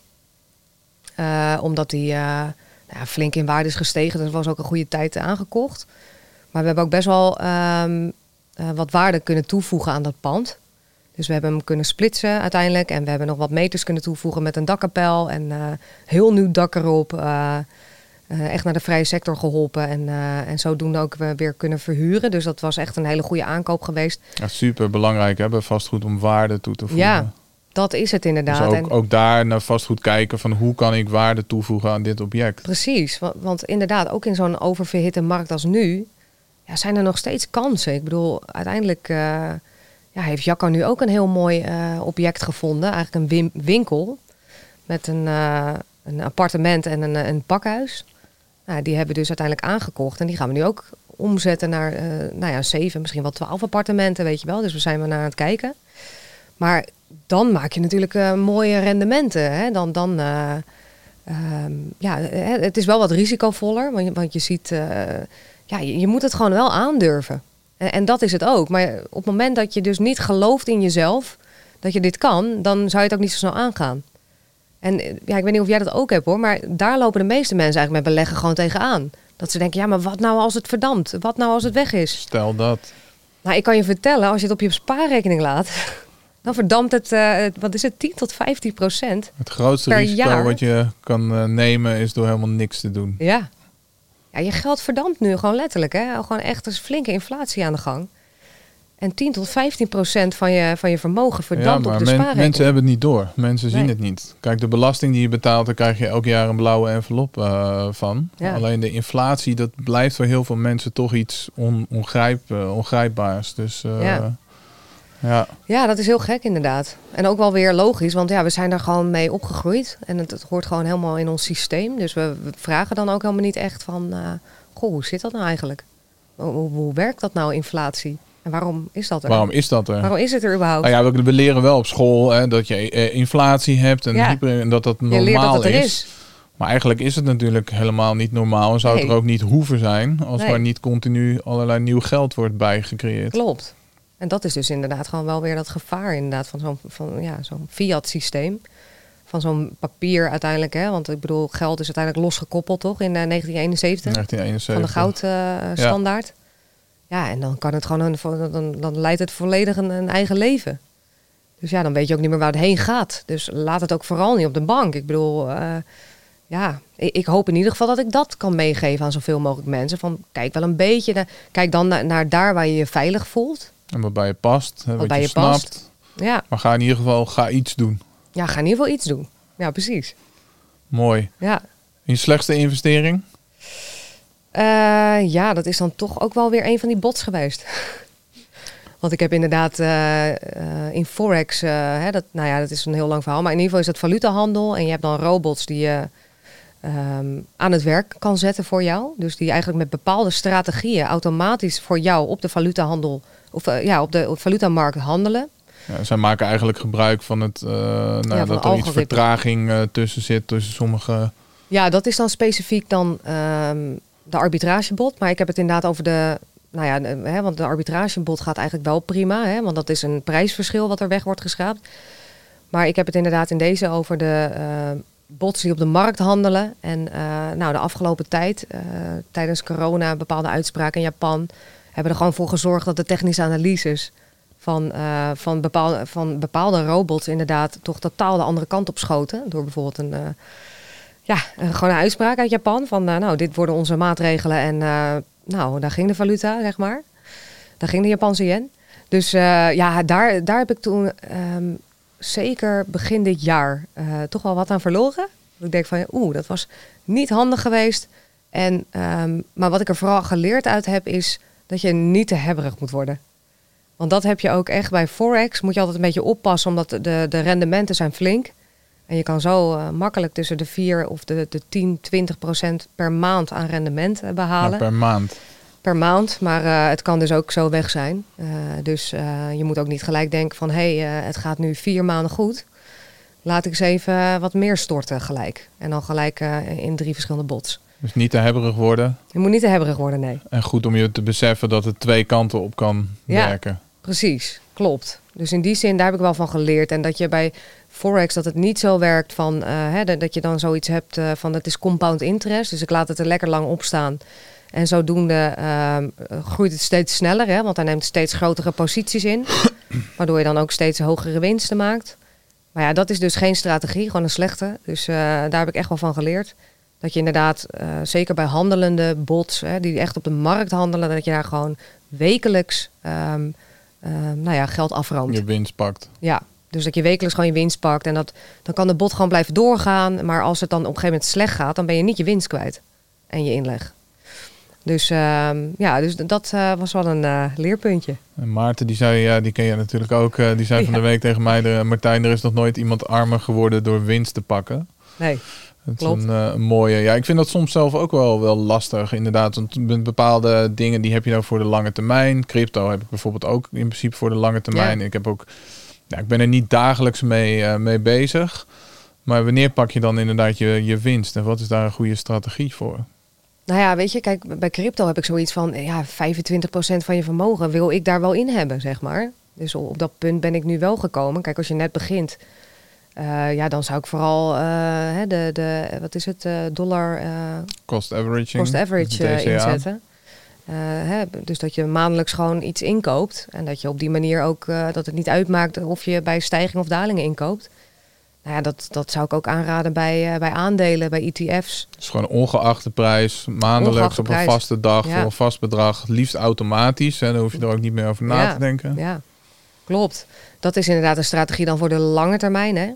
Uh, omdat die uh, nou ja, flink in waarde is gestegen. Dat was ook een goede tijd aangekocht. Maar we hebben ook best wel um, uh, wat waarde kunnen toevoegen aan dat pand. Dus we hebben hem kunnen splitsen uiteindelijk. En we hebben nog wat meters kunnen toevoegen met een dakkapel. En uh, heel nieuw dak erop. Uh, uh, echt naar de vrije sector geholpen. En, uh, en zodoende ook weer kunnen verhuren. Dus dat was echt een hele goede aankoop geweest. Ja, super belangrijk hè, bij vastgoed om waarde toe te voegen. Ja, Dat is het inderdaad. Dus ook, en ook daar naar vastgoed kijken van hoe kan ik waarde toevoegen aan dit object. Precies, want, want inderdaad, ook in zo'n oververhitte markt als nu, ja, zijn er nog steeds kansen. Ik bedoel, uiteindelijk uh, ja, heeft Jacco nu ook een heel mooi uh, object gevonden. Eigenlijk een win- winkel met een, uh, een appartement en een, een pakhuis. Nou, die hebben we dus uiteindelijk aangekocht en die gaan we nu ook omzetten naar uh, nou ja, zeven, misschien wel twaalf appartementen, weet je wel. Dus we zijn maar naar aan het kijken. Maar dan maak je natuurlijk uh, mooie rendementen. Hè? Dan, dan, uh, um, ja, het is wel wat risicovoller, want je, want je ziet, uh, ja, je, je moet het gewoon wel aandurven. En, en dat is het ook. Maar op het moment dat je dus niet gelooft in jezelf, dat je dit kan, dan zou je het ook niet zo snel aangaan. En ja, ik weet niet of jij dat ook hebt hoor, maar daar lopen de meeste mensen eigenlijk met beleggen gewoon tegenaan. Dat ze denken, ja, maar wat nou als het verdampt? Wat nou als het weg is? Stel dat. Nou, ik kan je vertellen, als je het op je spaarrekening laat, dan verdampt het, uh, wat is het, tien tot vijftien procent. Het grootste per risico jaar. wat je kan uh, nemen is door helemaal niks te doen. Ja. Ja, je geld verdampt nu gewoon letterlijk. Hè? Gewoon echt, er is flinke inflatie aan de gang. En tien tot vijftien procent van je, van je vermogen verdampt ja, maar op de men, spaarrekening. mensen hebben het niet door. Mensen zien Nee. het niet. Kijk, de belasting die je betaalt, daar krijg je elk jaar een blauwe envelop uh, van. Ja. Alleen de inflatie, dat blijft voor heel veel mensen toch iets on, ongrijp, uh, ongrijpbaars. Dus uh, Ja. ja. Ja, dat is heel gek inderdaad. En ook wel weer logisch, want ja, we zijn er gewoon mee opgegroeid. En het, het hoort gewoon helemaal in ons systeem. Dus we, we vragen dan ook helemaal niet echt van, uh, goh, hoe zit dat nou eigenlijk? Hoe, hoe, hoe werkt dat nou, inflatie? En waarom is dat er? Waarom is dat er? Waarom is het er überhaupt? Nou ja, we, we leren wel op school hè, dat je uh, inflatie hebt en, Ja. hyper, en dat dat normaal je leert dat het er is. is. Maar eigenlijk is het natuurlijk helemaal niet normaal. En zou het Nee. er ook niet hoeven zijn als Nee. er niet continu allerlei nieuw geld wordt bijgecreëerd. Klopt. En dat is dus inderdaad gewoon wel weer dat gevaar inderdaad van zo'n, van, ja, zo'n fiat-systeem. Van zo'n papier uiteindelijk. Hè? Want ik bedoel, geld is uiteindelijk losgekoppeld toch in uh, negentien eenenzeventig. negentien eenenzeventig. Van de goudstandaard. Uh, ja. ja, en dan kan het gewoon een, dan, dan leidt het volledig een, een eigen leven. Dus ja, dan weet je ook niet meer waar het heen gaat. Dus laat het ook vooral niet op de bank. Ik bedoel, uh, ja, ik, ik hoop in ieder geval dat ik dat kan meegeven aan zoveel mogelijk mensen. Van kijk wel een beetje, naar, kijk dan naar, naar daar waar je je veilig voelt. En wat bij je past, wat, wat bij je, je snapt. past. Ja. Maar ga in ieder geval ga iets doen. Ja, ga in ieder geval iets doen. Ja, precies. Mooi. Ja. Je slechtste investering? Uh, ja, dat is dan toch ook wel weer een van die bots geweest. Want ik heb inderdaad uh, uh, in Forex, uh, hè, dat, nou ja, dat is een heel lang verhaal. Maar in ieder geval is dat valutahandel. En je hebt dan robots die je um, aan het werk kan zetten voor jou. Dus die eigenlijk met bepaalde strategieën automatisch voor jou op de valutahandel, of uh, ja, op de op valutamarkt handelen. Ja, zij maken eigenlijk gebruik van het uh, nou, ja, van dat er iets vertraging uh, tussen zit tussen sommige. Ja, dat is dan specifiek dan um, de arbitragebot. Maar ik heb het inderdaad over de. Nou ja, de, hè, want de arbitragebot gaat eigenlijk wel prima. Hè, want dat is een prijsverschil wat er weg wordt geschraapt. Maar ik heb het inderdaad in deze over de uh, bots die op de markt handelen. En uh, nou, de afgelopen tijd, uh, tijdens corona, bepaalde uitspraken in Japan, hebben er gewoon voor gezorgd dat de technische analyses van, uh, van, bepaalde, van bepaalde robots inderdaad toch totaal de andere kant op schoten. Door bijvoorbeeld een, uh, ja, een, gewoon een uitspraak uit Japan van, uh, nou, dit worden onze maatregelen en uh, nou, daar ging de valuta, zeg maar. Daar ging de Japanse yen. Dus uh, ja, daar, daar heb ik toen um, zeker begin dit jaar uh, toch wel wat aan verloren. Ik denk van, oeh, dat was niet handig geweest. En, um, maar wat ik er vooral geleerd uit heb, is dat je niet te hebberig moet worden. Want dat heb je ook echt bij Forex. Moet je altijd een beetje oppassen, omdat de, de rendementen zijn flink. En je kan zo uh, makkelijk tussen de vier of de, de tien, twintig procent per maand aan rendement uh, behalen. Ja, per maand. Per maand, maar uh, het kan dus ook zo weg zijn. Uh, dus uh, je moet ook niet gelijk denken van, hé, hey, uh, het gaat nu vier maanden goed. Laat ik eens even wat meer storten gelijk. En dan gelijk uh, in drie verschillende bots. Dus niet te hebberig worden. Je moet niet te hebberig worden, nee. En goed om je te beseffen dat het twee kanten op kan ja, werken. Precies, klopt. Dus in die zin, daar heb ik wel van geleerd. En dat je bij Forex, dat het niet zo werkt van, uh, hè, dat je dan zoiets hebt uh, van, het is compound interest. Dus ik laat het er lekker lang op staan. En zodoende uh, groeit het steeds sneller, hè, want hij neemt steeds grotere posities in. Waardoor je dan ook steeds hogere winsten maakt. Maar ja, dat is dus geen strategie, gewoon een slechte. Dus uh, daar heb ik echt wel van geleerd. Dat je inderdaad, uh, zeker bij handelende bots, hè, die echt op de markt handelen, dat je daar gewoon wekelijks um, uh, nou ja, geld afroomt. Je winst pakt. Ja, Dus dat je wekelijks gewoon je winst pakt. En dat, dan kan de bot gewoon blijven doorgaan. Maar als het dan op een gegeven moment slecht gaat, dan ben je niet je winst kwijt. En je inleg. Dus uh, ja, dus dat uh, was wel een uh, leerpuntje. En Maarten, die zei, ja, die ken je natuurlijk ook. Uh, die zei van ja. de week tegen mij, de, Martijn, er is nog nooit iemand armer geworden door winst te pakken. Nee. Het Klopt. is een, uh, een mooie. Ja, ik vind dat soms zelf ook wel, wel lastig, inderdaad. Want bepaalde dingen die heb je dan voor de lange termijn. Crypto heb ik bijvoorbeeld ook in principe voor de lange termijn. Ja. Ik heb ook, ja, ik ben er niet dagelijks mee, uh, mee bezig. Maar wanneer pak je dan inderdaad je, je winst? En wat is daar een goede strategie voor? Nou ja, weet je, kijk, bij crypto heb ik zoiets van, ja, vijfentwintig procent van je vermogen wil ik daar wel in hebben, zeg maar. Dus op dat punt ben ik nu wel gekomen. Kijk, als je net begint, uh, ja, dan zou ik vooral uh, de, de, wat is het, uh, dollar... Uh, cost averaging. Cost average uh, inzetten. Uh, hè, dus dat je maandelijks gewoon iets inkoopt. En dat je op die manier ook, uh, dat het niet uitmaakt of je bij stijging of dalingen inkoopt. Nou ja, dat, dat zou ik ook aanraden bij, uh, bij aandelen, bij E T F's. Dus gewoon ongeacht de prijs, maandelijks ongeachte op een prijs. Vaste dag, ja. voor een vast bedrag. Liefst automatisch, hè, dan hoef je er ook niet meer over na ja, te denken. Ja, klopt. Dat is inderdaad een strategie dan voor de lange termijn. Hè.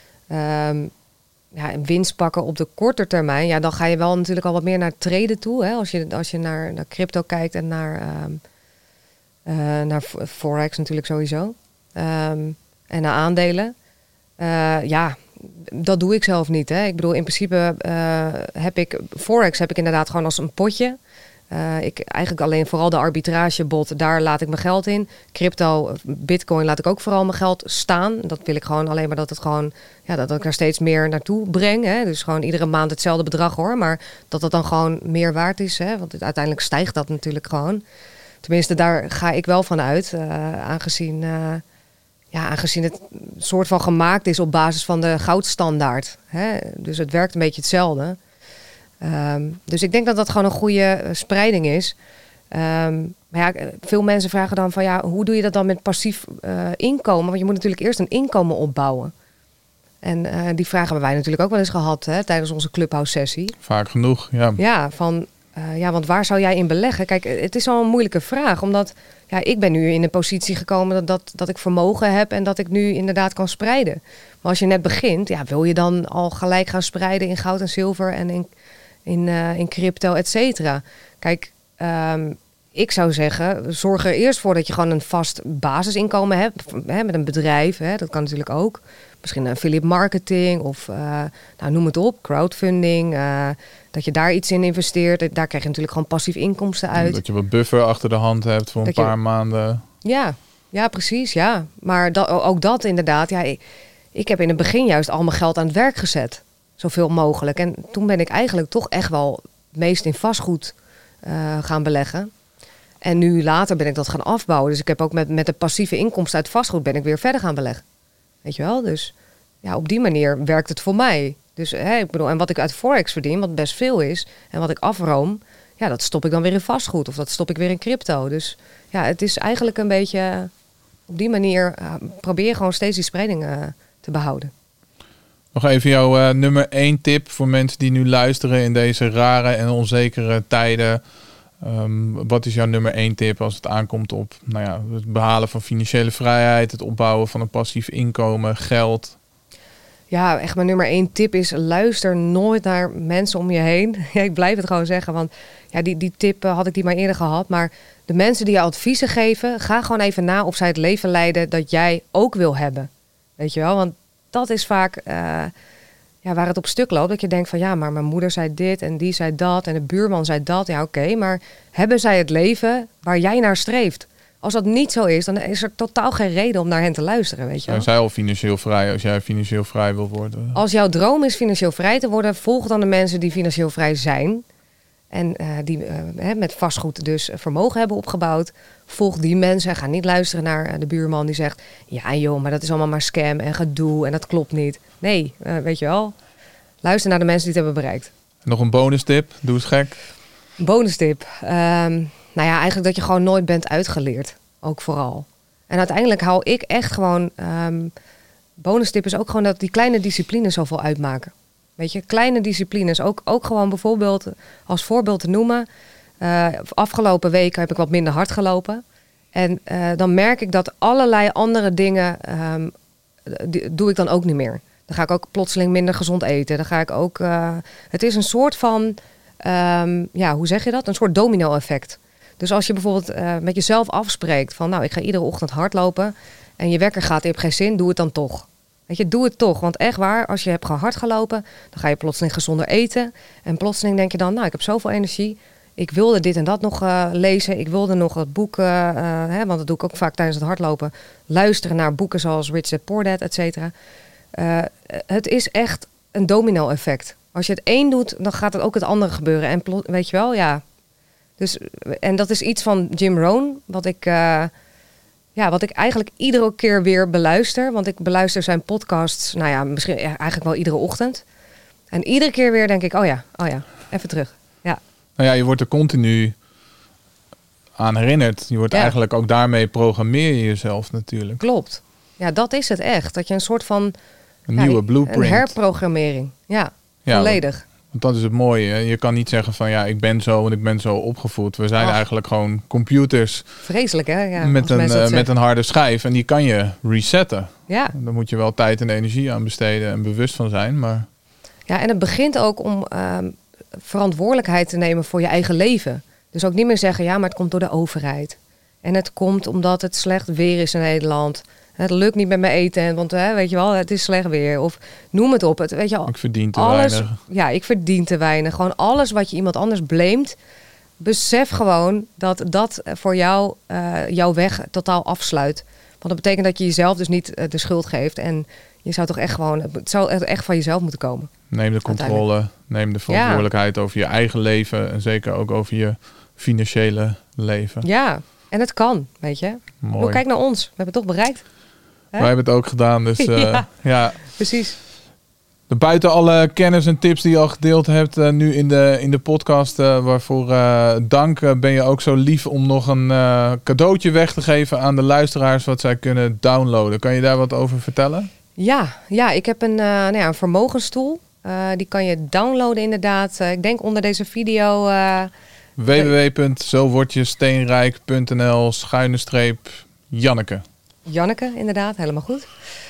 Um, ja, en winst pakken op de korte termijn. Ja, dan ga je wel natuurlijk al wat meer naar traden toe. Hè, als je, als je naar, naar crypto kijkt en naar, um, uh, naar forex natuurlijk sowieso. Um, en naar aandelen. Uh, ja, dat doe ik zelf niet. Hè. Ik bedoel, in principe uh, heb ik forex heb ik inderdaad gewoon als een potje. Uh, ik eigenlijk alleen vooral de arbitragebot, daar laat ik mijn geld in. Crypto, bitcoin laat ik ook vooral mijn geld staan. Dat wil ik gewoon alleen maar dat het gewoon, ja, dat ik er steeds meer naartoe breng. Hè. Dus gewoon iedere maand hetzelfde bedrag hoor. Maar dat het dan gewoon meer waard is. Hè. Want het, uiteindelijk stijgt dat natuurlijk gewoon. Tenminste, daar ga ik wel van uit. Uh, aangezien... Uh, Ja, aangezien het soort van gemaakt is op basis van de goudstandaard. Hè? Dus het werkt een beetje hetzelfde. Um, dus ik denk dat dat gewoon een goede uh, spreiding is. Um, maar ja, veel mensen vragen dan van ja, hoe doe je dat dan met passief uh, inkomen? Want je moet natuurlijk eerst een inkomen opbouwen. En uh, die vragen hebben wij natuurlijk ook wel eens gehad hè, tijdens onze Clubhouse sessie. Vaak genoeg, ja. Ja, van uh, ja, want waar zou jij in beleggen? Kijk, het is al een moeilijke vraag, omdat ja, ik ben nu in een positie gekomen dat, dat, dat ik vermogen heb en dat ik nu inderdaad kan spreiden. Maar als je net begint, ja, wil je dan al gelijk gaan spreiden in goud en zilver en in, in, uh, in crypto, et cetera? Kijk, um, ik zou zeggen, zorg er eerst voor dat je gewoon een vast basisinkomen hebt. Hè, met een bedrijf, hè, dat kan natuurlijk ook. Misschien een affiliate marketing of uh, nou, noem het op, crowdfunding. Uh, dat je daar iets in investeert. Daar krijg je natuurlijk gewoon passief inkomsten uit. Dat je wat buffer achter de hand hebt voor een dat paar je... maanden. Ja, ja, precies, ja. Maar dat, ook dat inderdaad. Ja, ik, ik heb in het begin juist al mijn geld aan het werk gezet. Zoveel mogelijk. En toen ben ik eigenlijk toch echt wel het meest in vastgoed uh, gaan beleggen. En nu later ben ik dat gaan afbouwen. Dus ik heb ook met, met de passieve inkomsten uit vastgoed ben ik weer verder gaan beleggen. Weet je wel? Dus ja, op die manier werkt het voor mij. Dus hè, ik bedoel, en wat ik uit forex verdien, wat best veel is, en wat ik afroom, ja, dat stop ik dan weer in vastgoed of dat stop ik weer in crypto. Dus ja, het is eigenlijk een beetje op die manier uh, probeer je gewoon steeds die spreiding uh, te behouden. Nog even jouw uh, nummer één tip voor mensen die nu luisteren in deze rare en onzekere tijden. Um, wat is jouw nummer één tip als het aankomt op nou ja, het behalen van financiële vrijheid, het opbouwen van een passief inkomen, geld? Ja, echt mijn nummer één tip is luister nooit naar mensen om je heen. Ja, ik blijf het gewoon zeggen, want ja, die, die tip uh, had ik die maar eerder gehad. Maar de mensen die je adviezen geven, ga gewoon even na of zij het leven leiden dat jij ook wil hebben. Weet je wel, want dat is vaak uh, ja, waar het op stuk loopt. Dat je denkt van ja, maar mijn moeder zei dit en die zei dat en de buurman zei dat. Ja, oké, okay, maar hebben zij het leven waar jij naar streeft? Als dat niet zo is, dan is er totaal geen reden om naar hen te luisteren, weet je wel. Zijn zij al financieel vrij als jij financieel vrij wil worden? Als jouw droom is financieel vrij te worden, volg dan de mensen die financieel vrij zijn. En uh, die uh, met vastgoed dus vermogen hebben opgebouwd. Volg die mensen. Ga niet luisteren naar de buurman die zegt, ja joh, maar dat is allemaal maar scam en gedoe en dat klopt niet. Nee, uh, weet je wel. Luister naar de mensen die het hebben bereikt. Nog een bonus tip, doe eens gek. Bonus tip. Um, nou ja, eigenlijk dat je gewoon nooit bent uitgeleerd. Ook vooral. En uiteindelijk hou ik echt gewoon... Um, bonus tip is ook gewoon dat die kleine disciplines zoveel uitmaken. Weet je, kleine disciplines. Ook, ook gewoon bijvoorbeeld als voorbeeld te noemen. Uh, afgelopen weken heb ik wat minder hard gelopen. En uh, dan merk ik dat allerlei andere dingen um, die doe ik dan ook niet meer. Dan ga ik ook plotseling minder gezond eten. Dan ga ik ook... Uh, het is een soort van... Um, ja, hoe zeg je dat? Een soort domino-effect. Dus als je bijvoorbeeld uh, met jezelf afspreekt van... nou, ik ga iedere ochtend hardlopen... en je wekker gaat, je hebt geen zin, doe het dan toch. Weet je, doe het toch. Want echt waar, als je hebt hard gelopen... dan ga je plotseling gezonder eten. En plotseling denk je dan, nou, ik heb zoveel energie... ik wilde dit en dat nog uh, lezen. Ik wilde nog het boek, uh, uh, hè, want dat doe ik ook vaak tijdens het hardlopen... luisteren naar boeken zoals Rich Dad Poor Dad, et cetera. Uh, het is echt een domino-effect. Als je het één doet, dan gaat het ook het andere gebeuren. En plot, weet je wel, ja... Dus, en dat is iets van Jim Rohn, wat ik, uh, ja, wat ik eigenlijk iedere keer weer beluister. Want ik beluister zijn podcasts, nou ja, misschien ja, eigenlijk wel iedere ochtend. En iedere keer weer denk ik, oh ja, oh ja, even terug. Ja. Nou ja, je wordt er continu aan herinnerd. Je wordt ja. eigenlijk ook daarmee programmeer je jezelf natuurlijk. Klopt. Ja, dat is het echt. Dat je een soort van... Een ja, nieuwe blueprint. Een herprogrammering. Ja, ja volledig. Want, want dat is het mooie. Je kan niet zeggen van ja, ik ben zo en ik ben zo opgevoed. We zijn Ach. eigenlijk gewoon computers. Vreselijk hè? Ja, met, een, uh, met een harde schijf. En die kan je resetten. Ja. Daar moet je wel tijd en energie aan besteden en bewust van zijn. Maar... Ja, en het begint ook om uh, verantwoordelijkheid te nemen voor je eigen leven. Dus ook niet meer zeggen, ja, maar het komt door de overheid. En het komt omdat het slecht weer is in Nederland. Het lukt niet met mijn eten, want hè, weet je wel, het is slecht weer. Of noem het op. Het, weet je, ik verdien te alles, weinig. Ja, ik verdien te weinig. Gewoon alles wat je iemand anders blamet. Besef gewoon dat dat voor jou uh, jouw weg totaal afsluit. Want dat betekent dat je jezelf dus niet uh, de schuld geeft. En je zou toch echt gewoon, het zou echt van jezelf moeten komen. Neem de controle, neem de verantwoordelijkheid ja. over je eigen leven. En zeker ook over je financiële leven. Ja, en het kan, weet je. Mooi. Bedoel, kijk naar ons, we hebben het toch bereikt. Hè? Wij hebben het ook gedaan, dus uh, ja, ja. Precies. Buiten alle kennis en tips die je al gedeeld hebt uh, nu in de, in de podcast, uh, waarvoor uh, dank, uh, ben je ook zo lief om nog een uh, cadeautje weg te geven aan de luisteraars wat zij kunnen downloaden. Kan je daar wat over vertellen? Ja, ja ik heb een, uh, nou ja, een vermogensstoel. Uh, die kan je downloaden inderdaad. Uh, ik denk onder deze video... Uh, w w w punt zo word je steenrijk punt n l schuine streep Janneke. Janneke, inderdaad, helemaal goed.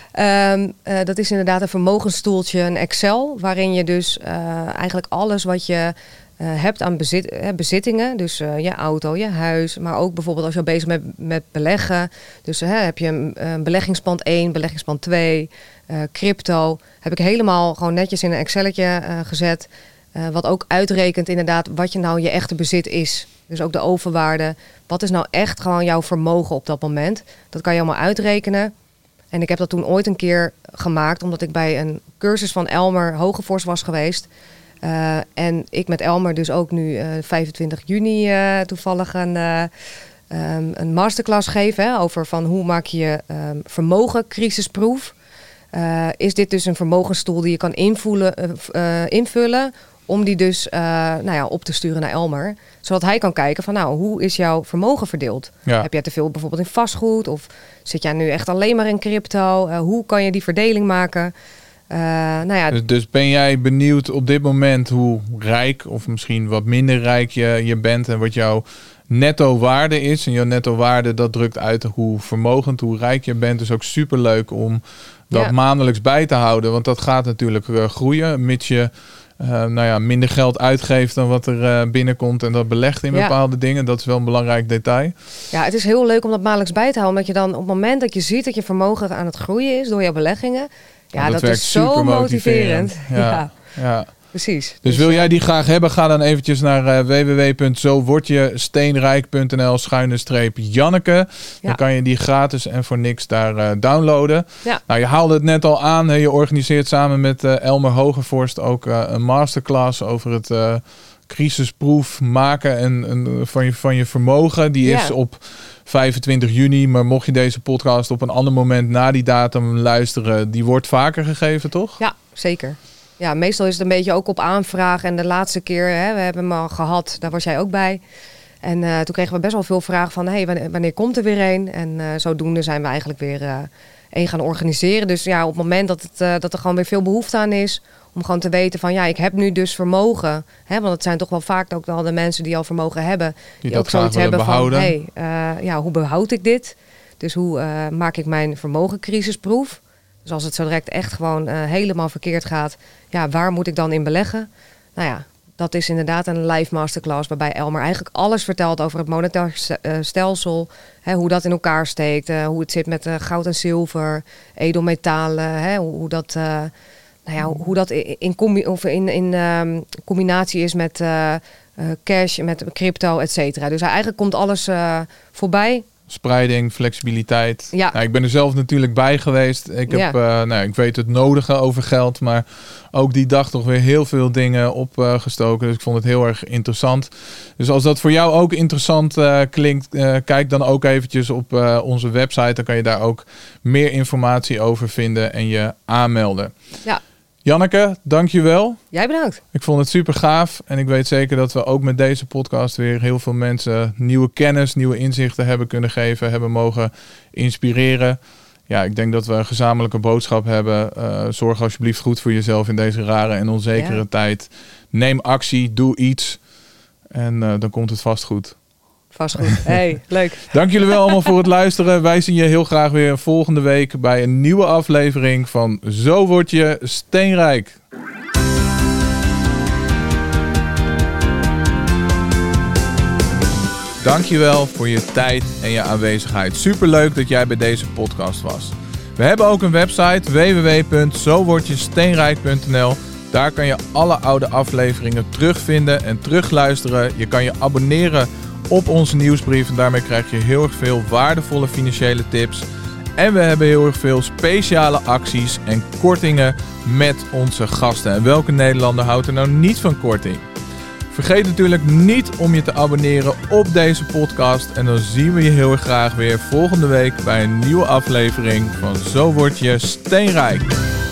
Um, uh, dat is inderdaad een vermogensstoeltje, een Excel, waarin je dus uh, eigenlijk alles wat je uh, hebt aan bezit, uh, bezittingen, dus uh, je auto, je huis, maar ook bijvoorbeeld als je bezig bent met, met beleggen. Dus uh, heb je een, een beleggingspand één, beleggingspand twee, uh, crypto. Heb ik helemaal gewoon netjes in een Excelletje uh, gezet. Uh, wat ook uitrekent inderdaad wat je nou je echte bezit is. Dus ook de overwaarde. Wat is nou echt gewoon jouw vermogen op dat moment? Dat kan je allemaal uitrekenen. En ik heb dat toen ooit een keer gemaakt, omdat ik bij een cursus van Elmer Hogevorst was geweest. Uh, en ik met Elmer dus ook nu uh, vijfentwintig juni uh, toevallig een, uh, um, een masterclass geef. Hè, over van hoe maak je je um, vermogen crisisproof. Uh, is dit dus een vermogensstoel die je kan invoelen, uh, uh, invullen... om die dus uh, nou ja, op te sturen naar Elmer. Zodat hij kan kijken van nou, hoe is jouw vermogen verdeeld? Ja. Heb jij te veel bijvoorbeeld in vastgoed? Of zit jij nu echt alleen maar in crypto? Uh, hoe kan je die verdeling maken? Uh, nou ja. dus, dus ben jij benieuwd op dit moment hoe rijk of misschien wat minder rijk je, je bent en wat jouw netto waarde is? En jouw netto waarde, dat drukt uit hoe vermogend, hoe rijk je bent. Dus ook superleuk om dat ja. maandelijks bij te houden. Want dat gaat natuurlijk uh, groeien, mits je Uh, nou ja, minder geld uitgeeft dan wat er uh, binnenkomt en dat belegt in ja. bepaalde dingen. Dat is wel een belangrijk detail. Ja, het is heel leuk om dat maandelijks bij te houden. Omdat je dan op het moment dat je ziet dat je vermogen aan het groeien is door jouw beleggingen. Ja, dat, dat is zo motiverend. Ja, ja. ja. Precies. Dus, dus wil jij die graag hebben, ga dan eventjes naar uh, w w w punt zo word je steenrijk punt n l schuine streep Janneke. Ja. Dan kan je die gratis en voor niks daar uh, downloaden. Ja. Nou, je haalde het net al aan. Hè, je organiseert samen met uh, Elmer Hogevorst ook uh, een masterclass over het uh, crisisproof maken en, en, van, je, van je vermogen. Die ja. is op vijfentwintig juni. Maar mocht je deze podcast op een ander moment na die datum luisteren, die wordt vaker gegeven, toch? Ja, zeker. Ja, meestal is het een beetje ook op aanvraag. En de laatste keer, hè, we hebben hem al gehad, daar was jij ook bij. En uh, toen kregen we best wel veel vragen van, hey, wanneer, wanneer komt er weer een? En uh, zodoende zijn we eigenlijk weer uh, één gaan organiseren. Dus ja, op het moment dat, het, uh, dat er gewoon weer veel behoefte aan is, om gewoon te weten van, ja, ik heb nu dus vermogen. Hè, want het zijn toch wel vaak ook al de mensen die al vermogen hebben, die, die ook zoiets hebben behouden. Van, hey, uh, ja, hoe behoud ik dit? Dus hoe uh, maak ik mijn vermogen crisisproof? Dus als het zo direct echt gewoon uh, helemaal verkeerd gaat, ja, waar moet ik dan in beleggen? Nou ja, dat is inderdaad een live masterclass waarbij Elmer eigenlijk alles vertelt over het monetair stelsel. Hè, hoe dat in elkaar steekt, uh, hoe het zit met uh, goud en zilver, edelmetalen, hè, hoe, hoe dat... Uh, Nou ja, hoe dat in, combi- of in, in um, combinatie is met uh, uh, cash, met crypto, et cetera. Dus eigenlijk komt alles uh, voorbij. Spreiding, flexibiliteit. Ja. Nou, ik ben er zelf natuurlijk bij geweest. Ik, heb, ja. uh, nou, ik weet het nodige over geld, maar ook die dag toch weer heel veel dingen opgestoken. Uh, dus ik vond het heel erg interessant. Dus als dat voor jou ook interessant uh, klinkt, uh, kijk dan ook eventjes op uh, onze website. Dan kan je daar ook meer informatie over vinden en je aanmelden. Ja. Janneke, dankjewel. Jij bedankt. Ik vond het super gaaf. En ik weet zeker dat we ook met deze podcast weer heel veel mensen nieuwe kennis, nieuwe inzichten hebben kunnen geven, hebben mogen inspireren. Ja, ik denk dat we een gezamenlijke boodschap hebben. Uh, zorg alsjeblieft goed voor jezelf in deze rare en onzekere ja. tijd. Neem actie, doe iets. En uh, dan komt het vast goed. Vast goed. Hey, leuk. Dank jullie wel allemaal voor het luisteren. Wij zien je heel graag weer volgende week bij een nieuwe aflevering van Zo Word Je Steenrijk. Dankjewel voor je tijd en je aanwezigheid. Superleuk dat jij bij deze podcast was. We hebben ook een website w w w punt zo word je steenrijk punt n l. Daar kan je alle oude afleveringen terugvinden en terugluisteren. Je kan je abonneren op onze nieuwsbrief en daarmee krijg je heel erg veel waardevolle financiële tips. En we hebben heel erg veel speciale acties en kortingen met onze gasten. En welke Nederlander houdt er nou niet van korting? Vergeet natuurlijk niet om je te abonneren op deze podcast. En dan zien we je heel erg graag weer volgende week bij een nieuwe aflevering van Zo Word Je Steenrijk.